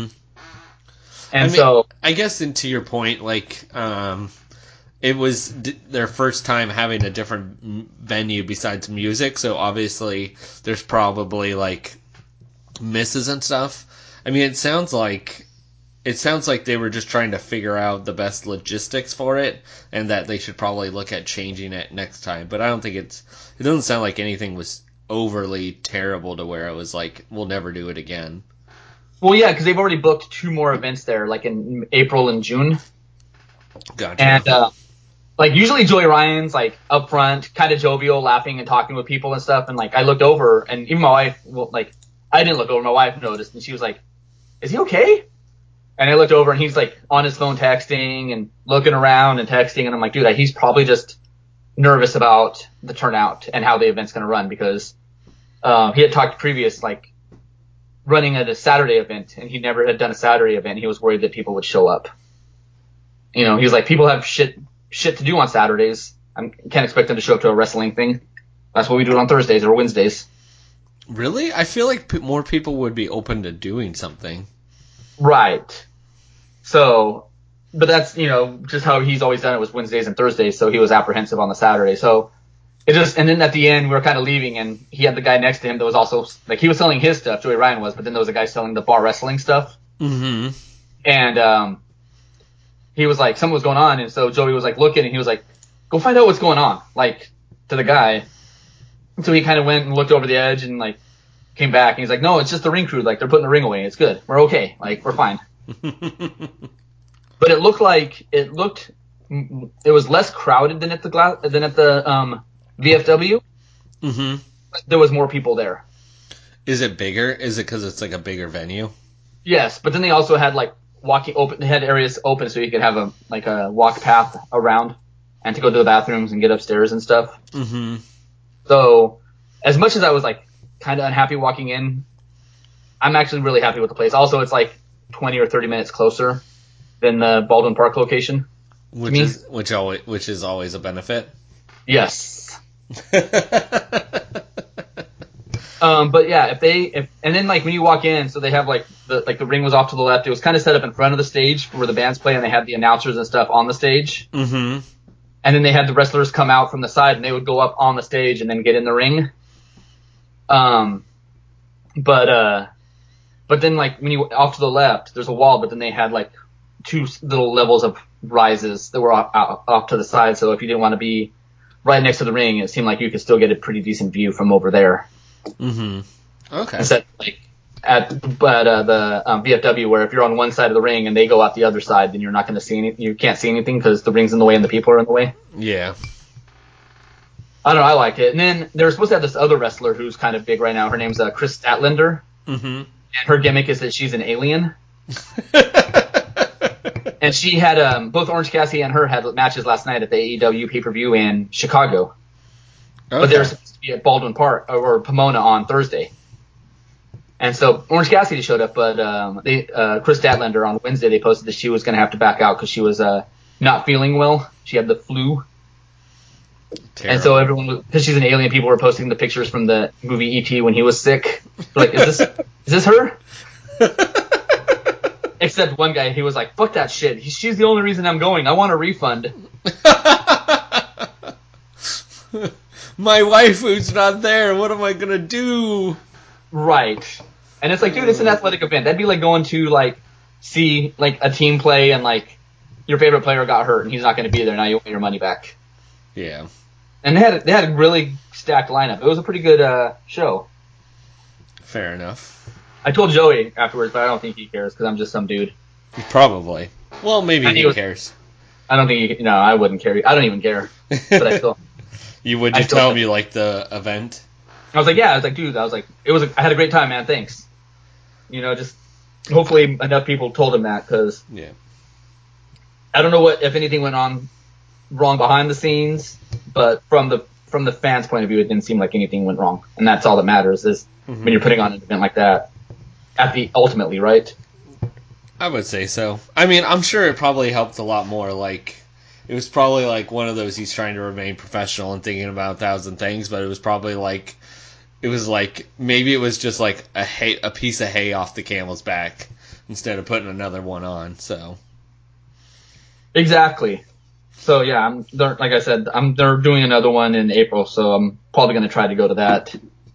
And
I guess, and to your point, like, it was their first time having a different venue besides music, so obviously there's probably like misses and stuff. I mean, it sounds like they were just trying to figure out the best logistics for it, and that they should probably look at changing it next time. But I don't think it doesn't sound like anything was overly terrible to where it was like, we'll never do it again.
Well, yeah, because they've already booked 2 more events there, like in April and June.
Gotcha.
And like usually Joey Ryan's like up front, kind of jovial, laughing and talking with people and stuff. And like I looked over, and even my wife, I didn't look over, my wife noticed, and she was like, "Is he okay?" And I looked over, and he's like on his phone texting and looking around and texting, and I'm like, dude, he's probably just nervous about the turnout and how the event's going to run because he had talked previous, like running at a Saturday event, and he never had done a Saturday event. He was worried that people would show up. You know, he was like, people have shit to do on Saturdays. I can't expect them to show up to a wrestling thing. That's what we do on Thursdays or Wednesdays.
Really? I feel like more people would be open to doing something.
Right. So, but that's, just how he's always done it was Wednesdays and Thursdays, so he was apprehensive on the Saturday. So, and then at the end, we were kind of leaving, and he had the guy next to him that was also, like, he was selling his stuff, Joey Ryan was, but then there was a guy selling the bar wrestling stuff.
Mm-hmm.
And, he was like, something was going on, and so Joey was like looking, and he was like, go find out what's going on, like, to the guy. And so he kind of went and looked over the edge and, like, came back, and he's like, no, it's just the ring crew, like, they're putting the ring away, it's good, we're okay, like, we're fine. But it was less crowded than at the VFW.
Mm-hmm.
But there was more people there.
Is it bigger? Is it because it's like a bigger venue?
Yes, but then they also had like they had areas open so you could have a walk path around and to go to the bathrooms and get upstairs and stuff.
Mm-hmm.
So as much as I was like kind of unhappy walking in, I'm actually really happy with the place. Also, it's like 20 or 30 minutes closer than the Baldwin Park location.
Which is always a benefit.
Yes. But yeah, and then like when you walk in, so they have like the ring was off to the left. It was kind of set up in front of the stage where the bands play, and they had the announcers and stuff on the stage.
Mm-hmm.
And then they had the wrestlers come out from the side, and they would go up on the stage and then get in the ring. But then like when you off to the left, there's a wall, but then they had like 2 little levels of rises that were off to the side. So if you didn't want to be right next to the ring, it seemed like you could still get a pretty decent view from over there.
Mm-hmm. Okay.
Instead, like at the VFW, where if you're on one side of the ring and they go out the other side, then you're not going to see anything. You can't see anything because the ring's in the way and the people are in the way.
Yeah.
I don't know. I liked it. And then they're supposed to have this other wrestler who's kind of big right now. Her name's Chris Statlander.
Mm-hmm.
And her gimmick is that she's an alien. And she had both Orange Cassidy and her had matches last night at the AEW pay-per-view in Chicago. Okay. But they were supposed to be at Baldwin Park or Pomona on Thursday. And so Orange Cassidy showed up, but Chris Statlander on Wednesday, they posted that she was going to have to back out because she was not feeling well. She had the flu. Terrible. And so everyone, because she's an alien, people were posting the pictures from the movie E.T. when he was sick. Like, is this her? Except one guy, he was like, fuck that shit. She's the only reason I'm going. I want a refund.
My waifu's not there. What am I going to do?
Right. And it's like, dude, it's an athletic event. That'd be like going to, like, see, like, a team play and, like, your favorite player got hurt and he's not going to be there. Now you want your money back.
Yeah.
And they had a really stacked lineup. It was a pretty good show.
Fair enough.
I told Joey afterwards, but I don't think he cares because I'm just some dude.
Probably. Well, maybe he cares.
I don't think no, I wouldn't care. I don't even care. But I still.
You tell him you like the event?
I was like, yeah. I was like, dude. I was like, I had a great time, man. Thanks. Just hopefully enough people told him that because I don't know if anything went on wrong behind the scenes, but from the fans' point of view, it didn't seem like anything went wrong, and that's all that matters is when you're putting on an event like that. Ultimately, right?
I would say so. I mean, I'm sure it probably helped a lot more. Like, it was probably like one of those he's trying to remain professional and thinking about 1,000 things, but it was probably like, maybe it was just like a piece of hay off the camel's back instead of putting another one on. So
exactly. So yeah, like I said, they're doing another one in April, so I'm probably going to try to go to that.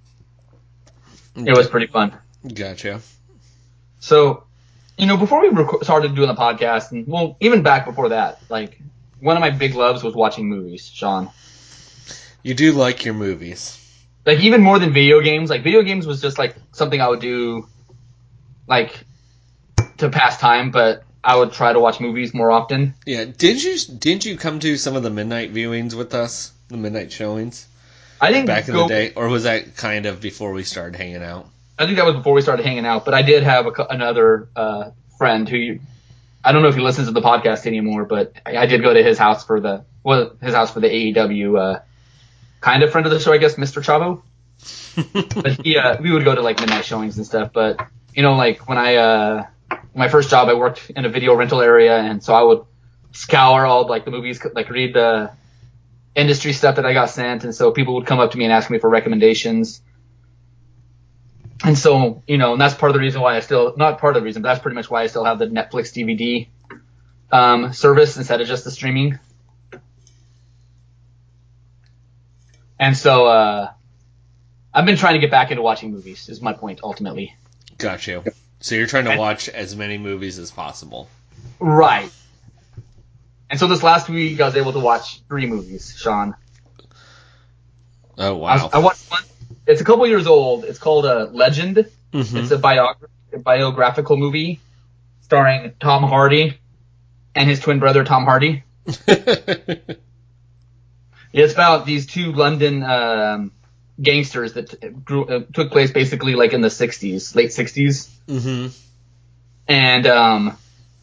It was pretty fun.
Gotcha.
So, before we started doing the podcast, and well, even back before that, like one of my big loves was watching movies, Sean.
You do like your movies.
Like even more than video games. Like video games was just like something I would do, like to pass time, but I would try to watch movies more often.
Yeah, didn't you come to some of the midnight viewings with us, the midnight showings?
I think
back in the day, or was that kind of before we started hanging out?
I think that was before we started hanging out, but I did have another friend who I don't know if he listens to the podcast anymore, but I did go to his house for the AEW kind of friend of the show, I guess, Mr. Chavo. But we would go to like midnight showings and stuff. But like when my first job, I worked in a video rental area, and so I would scour all like the movies, like read the industry stuff that I got sent, and so people would come up to me and ask me for recommendations. And so, and that's part of the reason why not part of the reason, but that's pretty much why I still have the Netflix DVD service instead of just the streaming. And so I've been trying to get back into watching movies, is my point, ultimately.
Gotcha. So you're trying to watch as many movies as possible.
Right. And so this last week I was able to watch 3 movies, Sean.
Oh, wow.
I watched one. It's a couple years old. It's called Legend. Mm-hmm. It's a biographical movie starring Tom Hardy and his twin brother Tom Hardy. It's about these 2 London gangsters that took place basically like in the 60s, late 60s.
Mm-hmm.
And I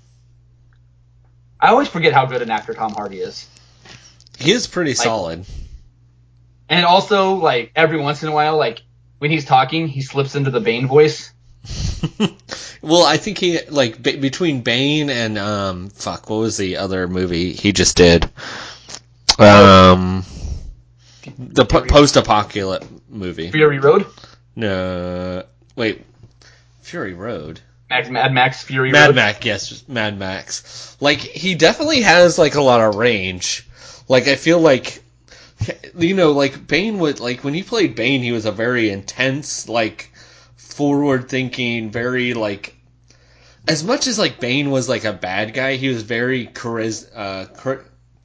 always forget how good an actor Tom Hardy is.
He is pretty solid.
And also, like, every once in a while, like, when he's talking, he slips into the Bane voice.
Well, I think he, like, between Bane and, what was the other movie he just did? The post-apocalypse movie.
Fury Road?
No. Wait. Fury Road?
Mad Max Fury Road?
Mad Max, yes. Mad Max. Like, he definitely has, like, a lot of range. Like, I feel like... like Bane would, like when he played Bane, he was a very intense, like forward-thinking, very like. As much as like Bane was like a bad guy, he was very charismatic.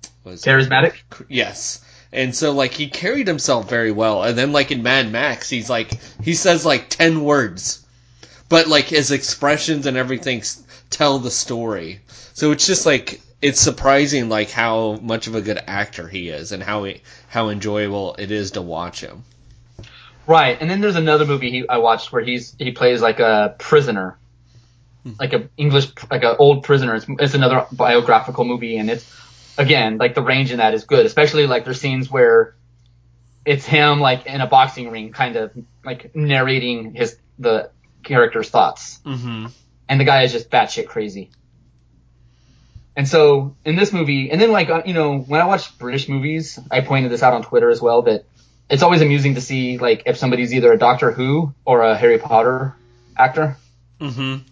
Yes, and so like he carried himself very well. And then like in Mad Max, he says like 10 words, but like his expressions and everything tell the story. So it's just like. It's surprising, like how much of a good actor he is, and how enjoyable it is to watch him.
Right, and then there's another movie I watched where he plays like a prisoner, like an old prisoner. It's another biographical movie, and it's again like the range in that is good, especially like there's scenes where it's him like in a boxing ring, kind of like narrating the character's thoughts,
mm-hmm.
And the guy is just batshit crazy. And so in this movie, and then like, when I watch British movies, I pointed this out on Twitter as well, that it's always amusing to see like if somebody's either a Doctor Who or a Harry Potter actor.
Mm-hmm.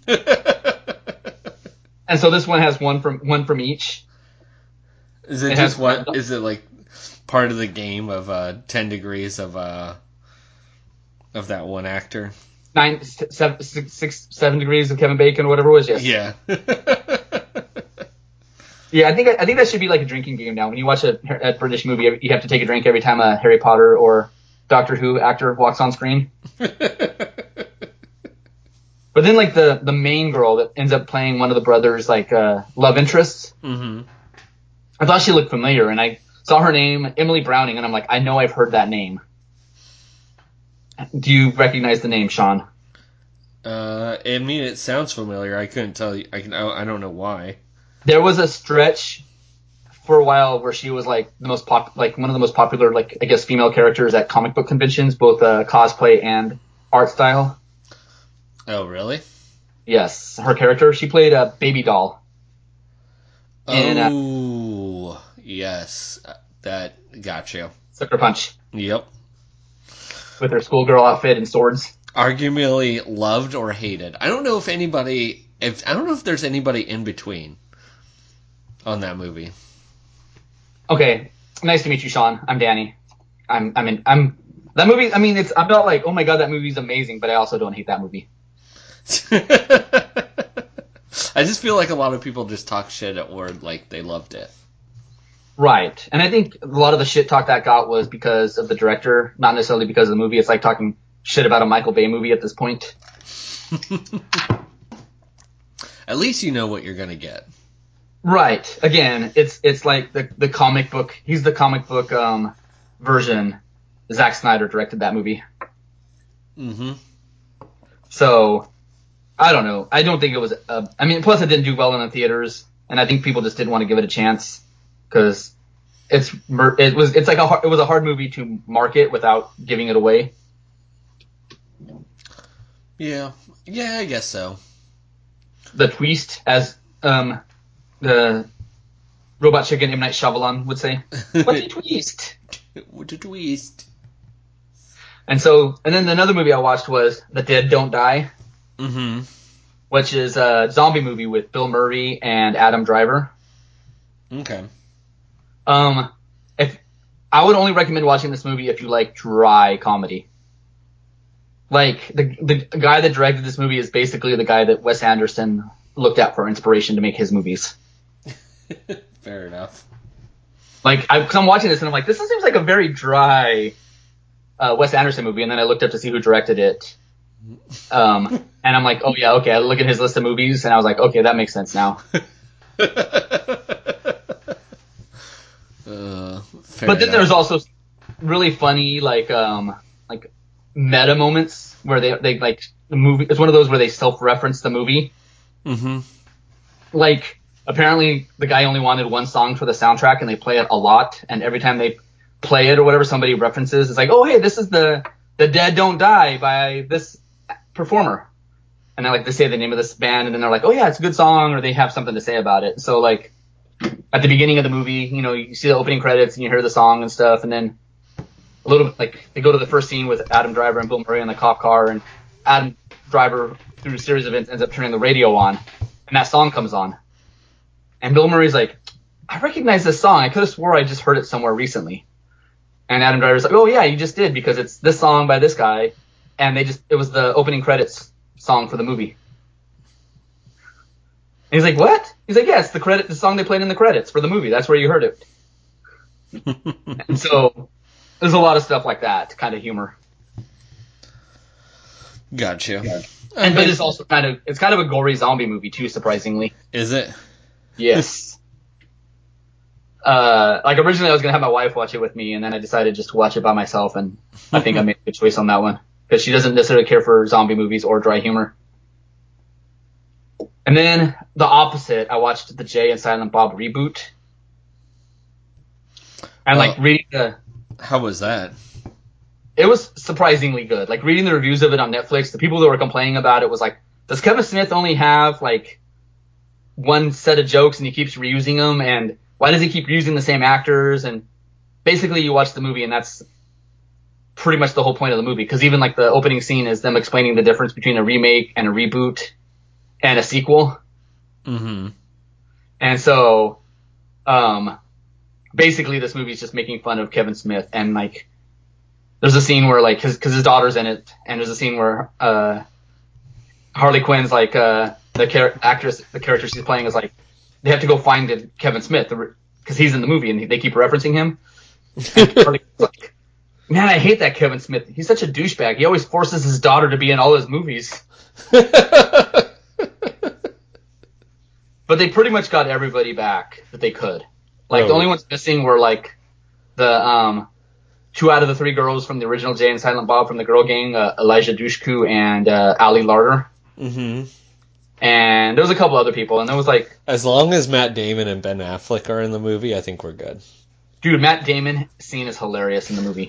And so this one has one from each.
Is it just what? Is it like part of the game of 10 degrees of that one actor?
7 degrees of Kevin Bacon or whatever it was, yes.
Yeah.
Yeah, I think that should be like a drinking game now. When you watch a British movie, you have to take a drink every time a Harry Potter or Doctor Who actor walks on screen. But then like the main girl that ends up playing one of the brothers like love interests.
Mm-hmm.
I thought she looked familiar, and I saw her name, Emily Browning, and I'm like, I know I've heard that name. Do you recognize the name, Sean?
I mean, it sounds familiar. I couldn't tell you. I don't know why.
There was a stretch for a while where she was like one of the most popular, like I guess, female characters at comic book conventions, both cosplay and art style.
Oh, really?
Yes, her character. She played a baby doll.
Oh, yes. That got you.
Sucker Punch.
Yep.
With her schoolgirl outfit and swords.
Arguably loved or hated. I don't know if there's anybody in between on that movie.
Okay, nice to meet you, Sean. I'm Danny. I'm that movie. I mean, I'm not like, oh my god, that movie's amazing, but I also don't hate that movie.
I just feel like a lot of people just talk shit or like they loved it.
Right, and I think a lot of the shit talk that got was because of the director, not necessarily because of the movie. It's like talking shit about a Michael Bay movie at this point.
At least you know what you're gonna get.
Right. Again, it's like the comic book. He's the comic book version. Zack Snyder directed that movie.
Mm-hmm.
So I don't know. I don't think it was. I mean, plus it didn't do well in the theaters, and I think people just didn't want to give it a chance because it was a hard movie to market without giving it away.
Yeah, I guess so.
The twist, as the Robot Chicken M. Night Shyamalan would say, "What a twist!"
What a twist!
And then another movie I watched was The Dead Don't Die,
mm-hmm.
which is a zombie movie with Bill Murray and Adam Driver.
Okay.
If I would only recommend watching this movie if you like dry comedy. Like the guy that directed this movie is basically the guy that Wes Anderson looked at for inspiration to make his movies.
Fair enough.
Like, because I'm watching this and I'm like, this seems like a very dry Wes Anderson movie, and then I looked up to see who directed it. And I'm like, oh yeah, okay. I look at his list of movies, and I was like, okay, that makes sense now. But then there's also really funny, like meta moments where they like the movie. It's one of those where they self-reference the movie.
Mm-hmm.
Like, apparently the guy only wanted one song for the soundtrack, and they play it a lot. And every time they play it or whatever, somebody references. It's like, oh hey, this is the Dead Don't Die by this performer. And they say the name of this band, and then they're like, oh yeah, it's a good song, or they have something to say about it. So like at the beginning of the movie, you see the opening credits and you hear the song and stuff, and then a little bit like they go to the first scene with Adam Driver and Bill Murray in the cop car, and Adam Driver through a series of events ends up turning the radio on, and that song comes on. And Bill Murray's like, I recognize this song. I could have swore I just heard it somewhere recently. And Adam Driver's like, oh yeah, you just did, because it's this song by this guy, and it was the opening credits song for the movie. And he's like, what? He's like, yeah, it's the song they played in the credits for the movie. That's where you heard it. And so there's a lot of stuff like that, kind of humor.
Gotcha. Yeah.
But it's also kind of a gory zombie movie too, surprisingly.
Is it?
Yes. Like originally I was gonna have my wife watch it with me, and then I decided just to watch it by myself, and I think I made a good choice on that one because she doesn't necessarily care for zombie movies or dry humor. And then the opposite, I watched the Jay and Silent Bob reboot, and reading
how was that?
It was surprisingly good. Like reading the reviews of it on Netflix, the people that were complaining about it was like, does Kevin Smith only have like one set of jokes and he keeps reusing them, and why does he keep using the same actors? And basically you watch the movie and that's pretty much the whole point of the movie, because even like the opening scene is them explaining the difference between a remake and a reboot and a sequel.
Mm-hmm.
And so basically this movie is just making fun of Kevin Smith, and like there's a scene where like because his daughter's in it, and there's a scene where Harley Quinn's like the character she's playing is like, they have to go find Kevin Smith because he's in the movie and they keep referencing him. And Harley Quinn's like, man, I hate that Kevin Smith. He's such a douchebag. He always forces his daughter to be in all his movies. But they pretty much got everybody back that they could. Like, the only ones missing were, like, the 2 out of the 3 girls from the original Jay and Silent Bob from the Girl Gang, Elijah Dushku and Ali Larter.
Mm-hmm.
And there was a couple other people, and there was, like...
As long as Matt Damon and Ben Affleck are in the movie, I think we're good.
Dude, Matt Damon scene is hilarious in the movie.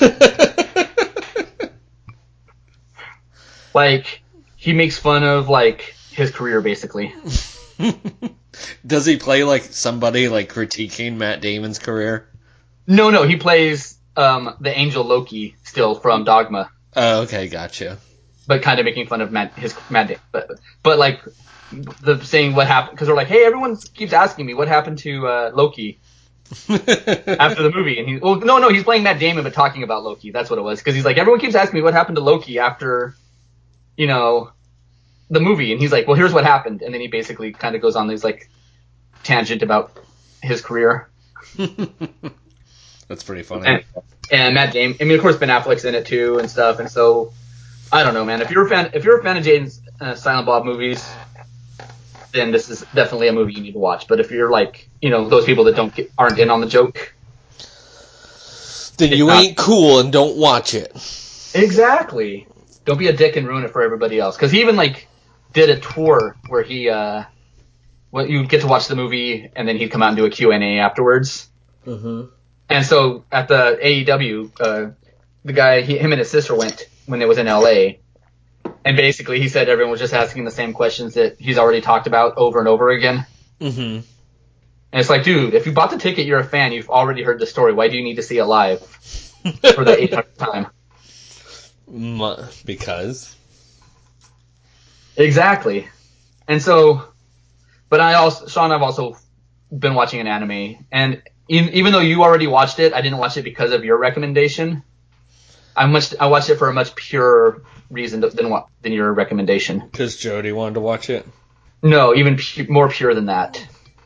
Like, he makes fun of, like, his career, basically.
Does he play like somebody like critiquing Matt Damon's career?
No, he plays the angel Loki still from Dogma.
Oh, okay, gotcha.
But kind of making fun of Matt Damon. But like the saying what happened, because they're like, hey, everyone keeps asking me what happened to Loki after the movie, and he's playing Matt Damon but talking about Loki. That's what it was, because he's like, everyone keeps asking me what happened to Loki after, the movie, and he's like, well, here's what happened, and then he basically kind of goes on this like tangent about his career.
That's pretty funny.
And Matt Damon, I mean, of course, Ben Affleck's in it too and stuff, and so I don't know, man. If you're a fan of Jaden's Silent Bob movies, then this is definitely a movie you need to watch. But if you're like, those people that aren't in on the joke,
then you ain't cool and don't watch it.
Exactly. Don't be a dick and ruin it for everybody else. Because he even like did a tour where he, you'd get to watch the movie and then he'd come out and do a Q&A afterwards.
Mm-hmm.
And so at the AEW, the guy, him and his sister went when it was in LA. And basically he said everyone was just asking the same questions that he's already talked about over and over again.
Mm-hmm.
And it's like, dude, if you bought the ticket, you're a fan, you've already heard the story. Why do you need to see it live for the 800th time?
Because.
Exactly. And so, but Sean, I've also been watching an anime, and even though you already watched it, I didn't watch it because of your recommendation. I watched it for a much purer reason than your recommendation.
Because Jody wanted to watch it?
No, even more pure than that.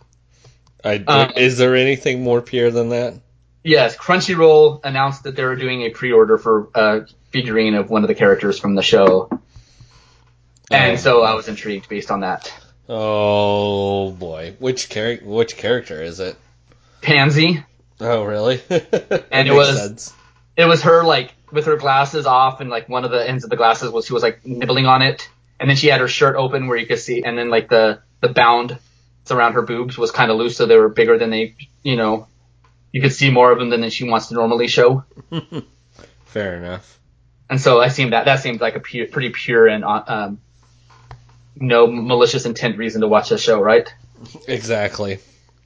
Is there anything more pure than that?
Yes, Crunchyroll announced that they were doing a pre-order for a figurine of one of the characters from the show. And so I was intrigued based on that.
Oh, boy. Which character is it?
Pansy.
Oh, really?
And it was her, like, with her glasses off, and, like, one of the ends of the glasses she was, like, nibbling on it. And then she had her shirt open where you could see, and then, like, the bound around her boobs was kind of loose, so they were bigger than they, you could see more of them than she wants to normally show.
Fair enough.
And so that seemed like a pretty pure and no malicious intent reason to watch this show, right?
Exactly.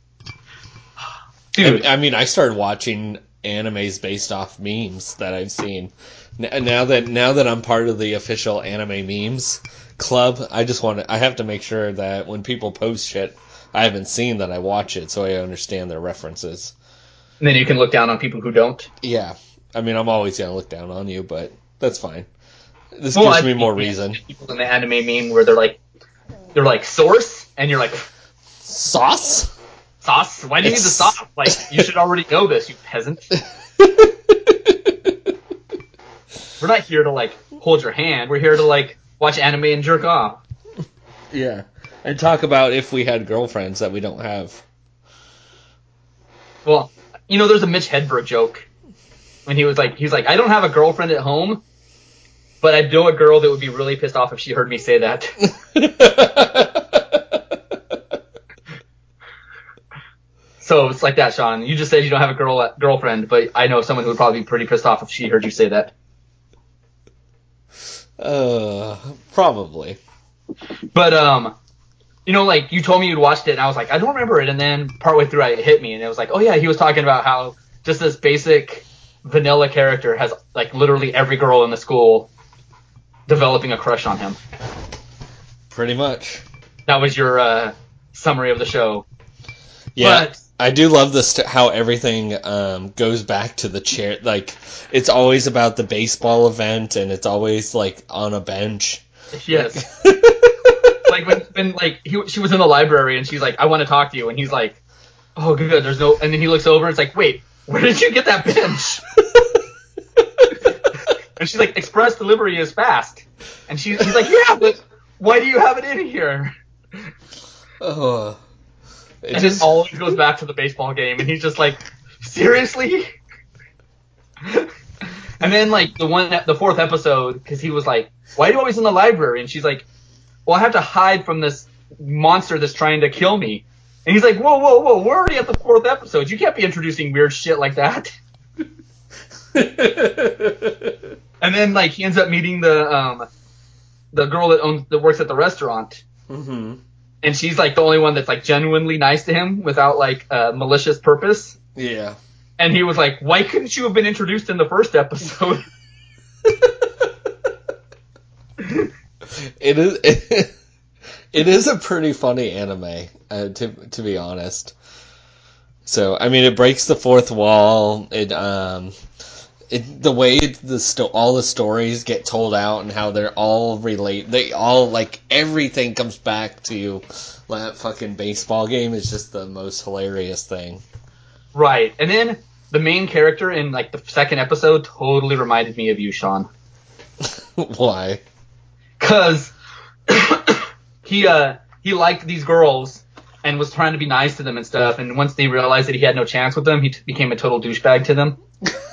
Dude,
I mean, I started watching animes based off memes that I've seen. Now that I'm part of the official anime memes club, I have to make sure that when people post shit I haven't seen, that I watch it so I understand their references.
And then you can look down on people who don't.
Yeah. I mean, I'm always going to look down on you, but that's fine. This gives me more reason.
People in the anime meme where they're like source, and you're like,
sauce?
Sauce? Why do you need the sauce? Like, you should already know this, you peasant. We're not here to, like, hold your hand. We're here to, like, watch anime and jerk off.
Yeah. And talk about if we had girlfriends that we don't have.
Well, there's a Mitch Hedberg joke. When he's like, I don't have a girlfriend at home, but I know a girl that would be really pissed off if she heard me say that. So it's like that, Sean. You just said you don't have a girlfriend, but I know someone who would probably be pretty pissed off if she heard you say that.
Probably.
But, like, you told me you'd watched it, and I was like, I don't remember it, and then partway through it hit me, and it was like, oh yeah, he was talking about how just this basic vanilla character has, like, literally every girl in the school developing a crush on him.
Pretty much.
That was your summary of the show.
Yeah,
but
I do love this how everything goes back to the chair. Like, it's always about the baseball event, and it's always, like, on a bench.
Yes. Like, when she was in the library, and she's like, I want to talk to you, and he's like, oh, good, there's no... And then he looks over, and it's like, wait, where did you get that bench? And she's like, express delivery is fast. And he's like, yeah, but why do you have it in here?
Oh,
And it always goes back to the baseball game, and he's just like, seriously? And then, like, the fourth episode, because he was like, why are you always in the library? And she's like, well, I have to hide from this monster that's trying to kill me. And he's like, whoa, we're already at the fourth episode. You can't be introducing weird shit like that. And then, like, he ends up meeting the girl that works at the restaurant.
Mm-hmm.
And she's, like, the only one that's, like, genuinely nice to him without, like, malicious purpose.
Yeah.
And he was like, why couldn't you have been introduced in the first episode?
It is a pretty funny anime, to be honest. So, I mean, it breaks the fourth wall. The way all the stories get told out and how they're all like, everything comes back to that fucking baseball game is just the most hilarious thing.
Right. And then the main character in, like, the second episode totally reminded me of you, Sean.
Why?
Because he liked these girls and was trying to be nice to them and stuff, and once they realized that he had no chance with them, he became a total douchebag to them.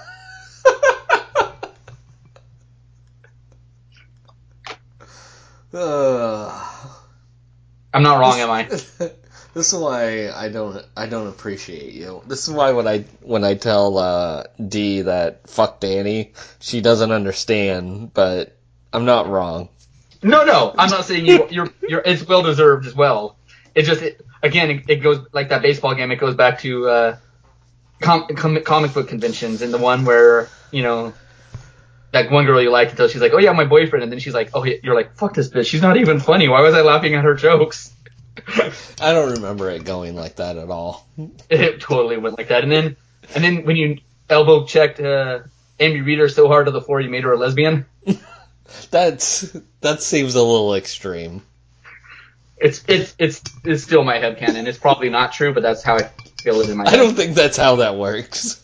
I'm not wrong, am I?
This is why I don't appreciate you. This is why when I tell Dee that fuck Danny, she doesn't understand, but I'm not wrong.
No, I'm not saying you're it's well deserved as well. It just it goes like that baseball game. It goes back to comic book conventions, and the one where, you know, that one girl you liked until she's like, oh yeah, my boyfriend, and then she's like, oh, you're like, fuck this bitch, she's not even funny. Why was I laughing at her jokes?
I don't remember it going like that at all.
It totally went like that. And then when you elbow checked Amy Reeder so hard to the floor you made her a lesbian.
That seems a little extreme.
It's still my headcanon. It's probably not true, but that's how I feel it in my head.
I don't think that's how that works.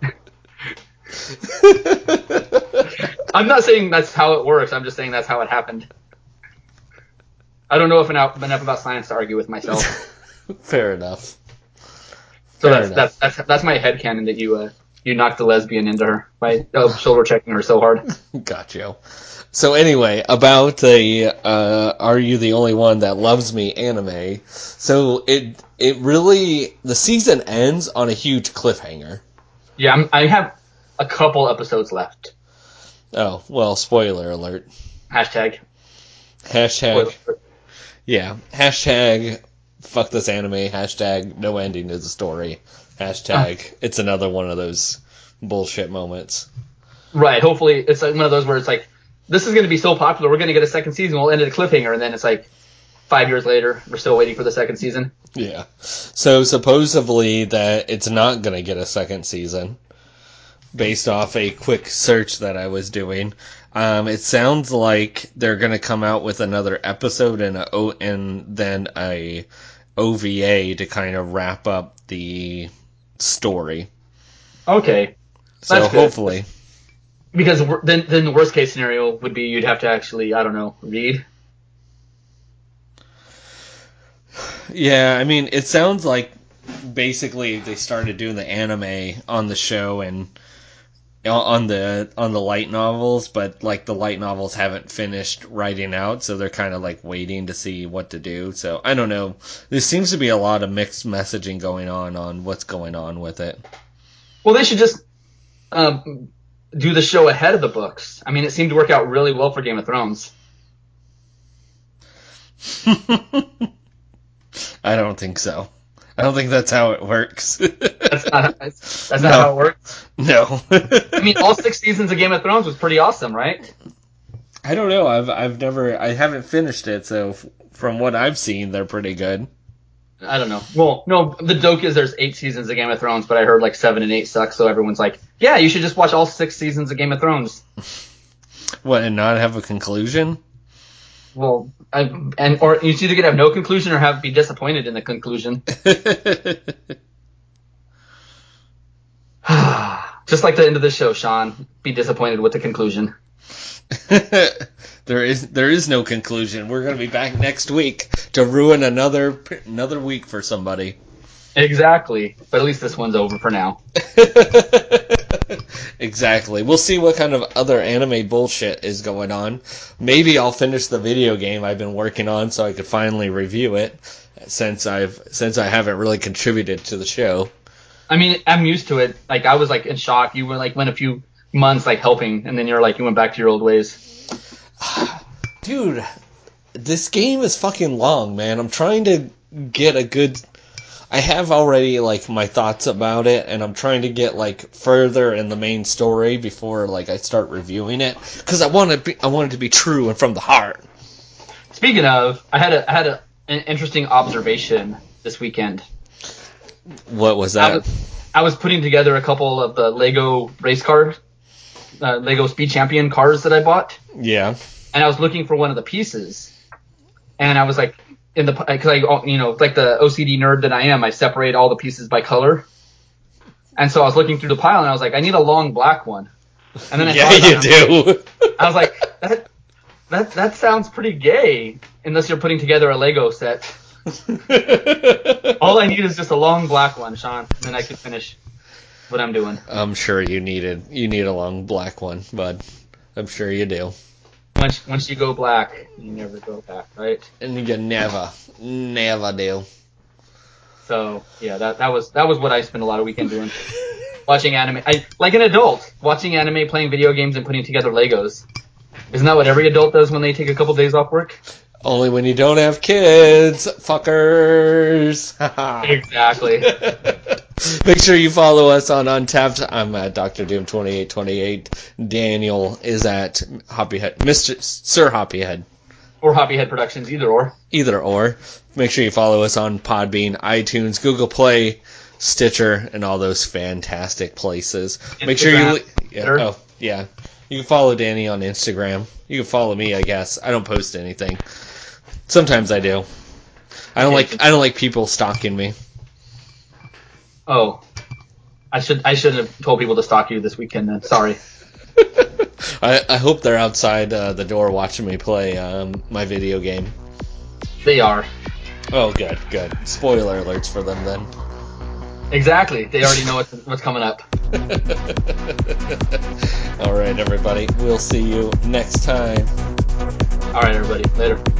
I'm not saying that's how it works. I'm just saying that's how it happened. I don't know enough about science to argue with myself.
Fair enough.
So that's my headcanon, that you knocked the lesbian into her by shoulder checking her so hard.
Gotcha. So anyway, about the Are You the Only One That Loves Me anime. So it really, the season ends on a huge cliffhanger.
Yeah, I have a couple episodes left.
Oh, well, spoiler alert.
Hashtag.
Spoiler. Yeah. Hashtag fuck this anime. Hashtag no ending to the story. Hashtag it's another one of those bullshit moments.
Right. Hopefully it's like one of those where it's like, this is going to be so popular, we're going to get a second season, we'll end at a cliffhanger, and then it's like 5 years later, we're still waiting for the second season.
Yeah. So supposedly that it's not going to get a second season, based off a quick search that I was doing. It sounds like they're going to come out with another episode and then a OVA to kind of wrap up the story.
Okay.
So
that's
hopefully.
Good. Because then the worst case scenario would be you'd have to actually, I don't know, read.
Yeah, I mean, it sounds like basically they started doing the anime on the show and on the light novels, but like the light novels haven't finished writing out, so they're kind of like waiting to see what to do. So I don't know. There seems to be a lot of mixed messaging going on what's going on with it.
Well, they should just do the show ahead of the books. I mean, it seemed to work out really well for Game of Thrones.
I don't think so. I don't think that's how it works.
That's not how it works?
No.
I mean, all 6 seasons of Game of Thrones was pretty awesome, right?
I don't know. I haven't finished it, so from what I've seen, they're pretty good.
I don't know. Well, no, the joke is there's 8 seasons of Game of Thrones, but I heard like 7 and 8 suck, so everyone's like, yeah, you should just watch all 6 seasons of Game of Thrones.
What, and not have a conclusion?
Well, or you either could have no conclusion or be disappointed in the conclusion. Just like the end of the show, Sean. Be disappointed with the conclusion.
There is no conclusion. We're going to be back next week to ruin another week for somebody.
Exactly. But at least this one's over for now.
Exactly. We'll see what kind of other anime bullshit is going on. Maybe I'll finish the video game I've been working on so I could finally review it, since I haven't really contributed to the show.
I mean, I'm used to it. Like, I was like in shock. You were like went a few months like helping, and then you went back to your old ways.
Dude, this game is fucking long, man. I'm trying to get a good... I have already, like, my thoughts about it, and I'm trying to get, like, further in the main story before, like, I start reviewing it, because I want it to be true and from the heart.
Speaking of, I had an interesting observation this weekend.
What was that?
I was putting together a couple of the Lego race cars, Lego Speed Champion cars that I bought.
Yeah.
And I was looking for one of the pieces, and I was like, because like the OCD nerd that I am, I separate all the pieces by color. And so I was looking through the pile, and I was like, I need a long black one. And then I
do.
I was like, that sounds pretty gay, unless you're putting together a Lego set. All I need is just a long black one, Sean, and then I can finish what I'm doing.
I'm sure you need a long black one, bud. I'm sure you do.
Once you go black, you never go back, right?
And you never do.
So yeah, that was what I spent a lot of weekend doing. Watching anime. Like an adult, watching anime, playing video games, and putting together Legos. Isn't that what every adult does when they take a couple days off work?
Only when you don't have kids, fuckers.
Exactly.
Make sure you follow us on Untapped. I'm at Dr. Doom 2828. Daniel is at Hoppyhead, Mr. Sir Hoppyhead.
Or Hoppyhead Productions, either or.
Either or. Make sure you follow us on Podbean, iTunes, Google Play, Stitcher, and all those fantastic places. Make sure you... Yeah. You can follow Danny on Instagram. You can follow me, I guess. I don't post anything. Sometimes I do. I don't like people stalking me.
Oh. I should have told people to stalk you this weekend then. Sorry.
I hope they're outside the door watching me play my video game.
They are.
Oh, good. Spoiler alerts for them then.
Exactly. They already know what's coming up.
All right, everybody. We'll see you next time.
All right, everybody. Later.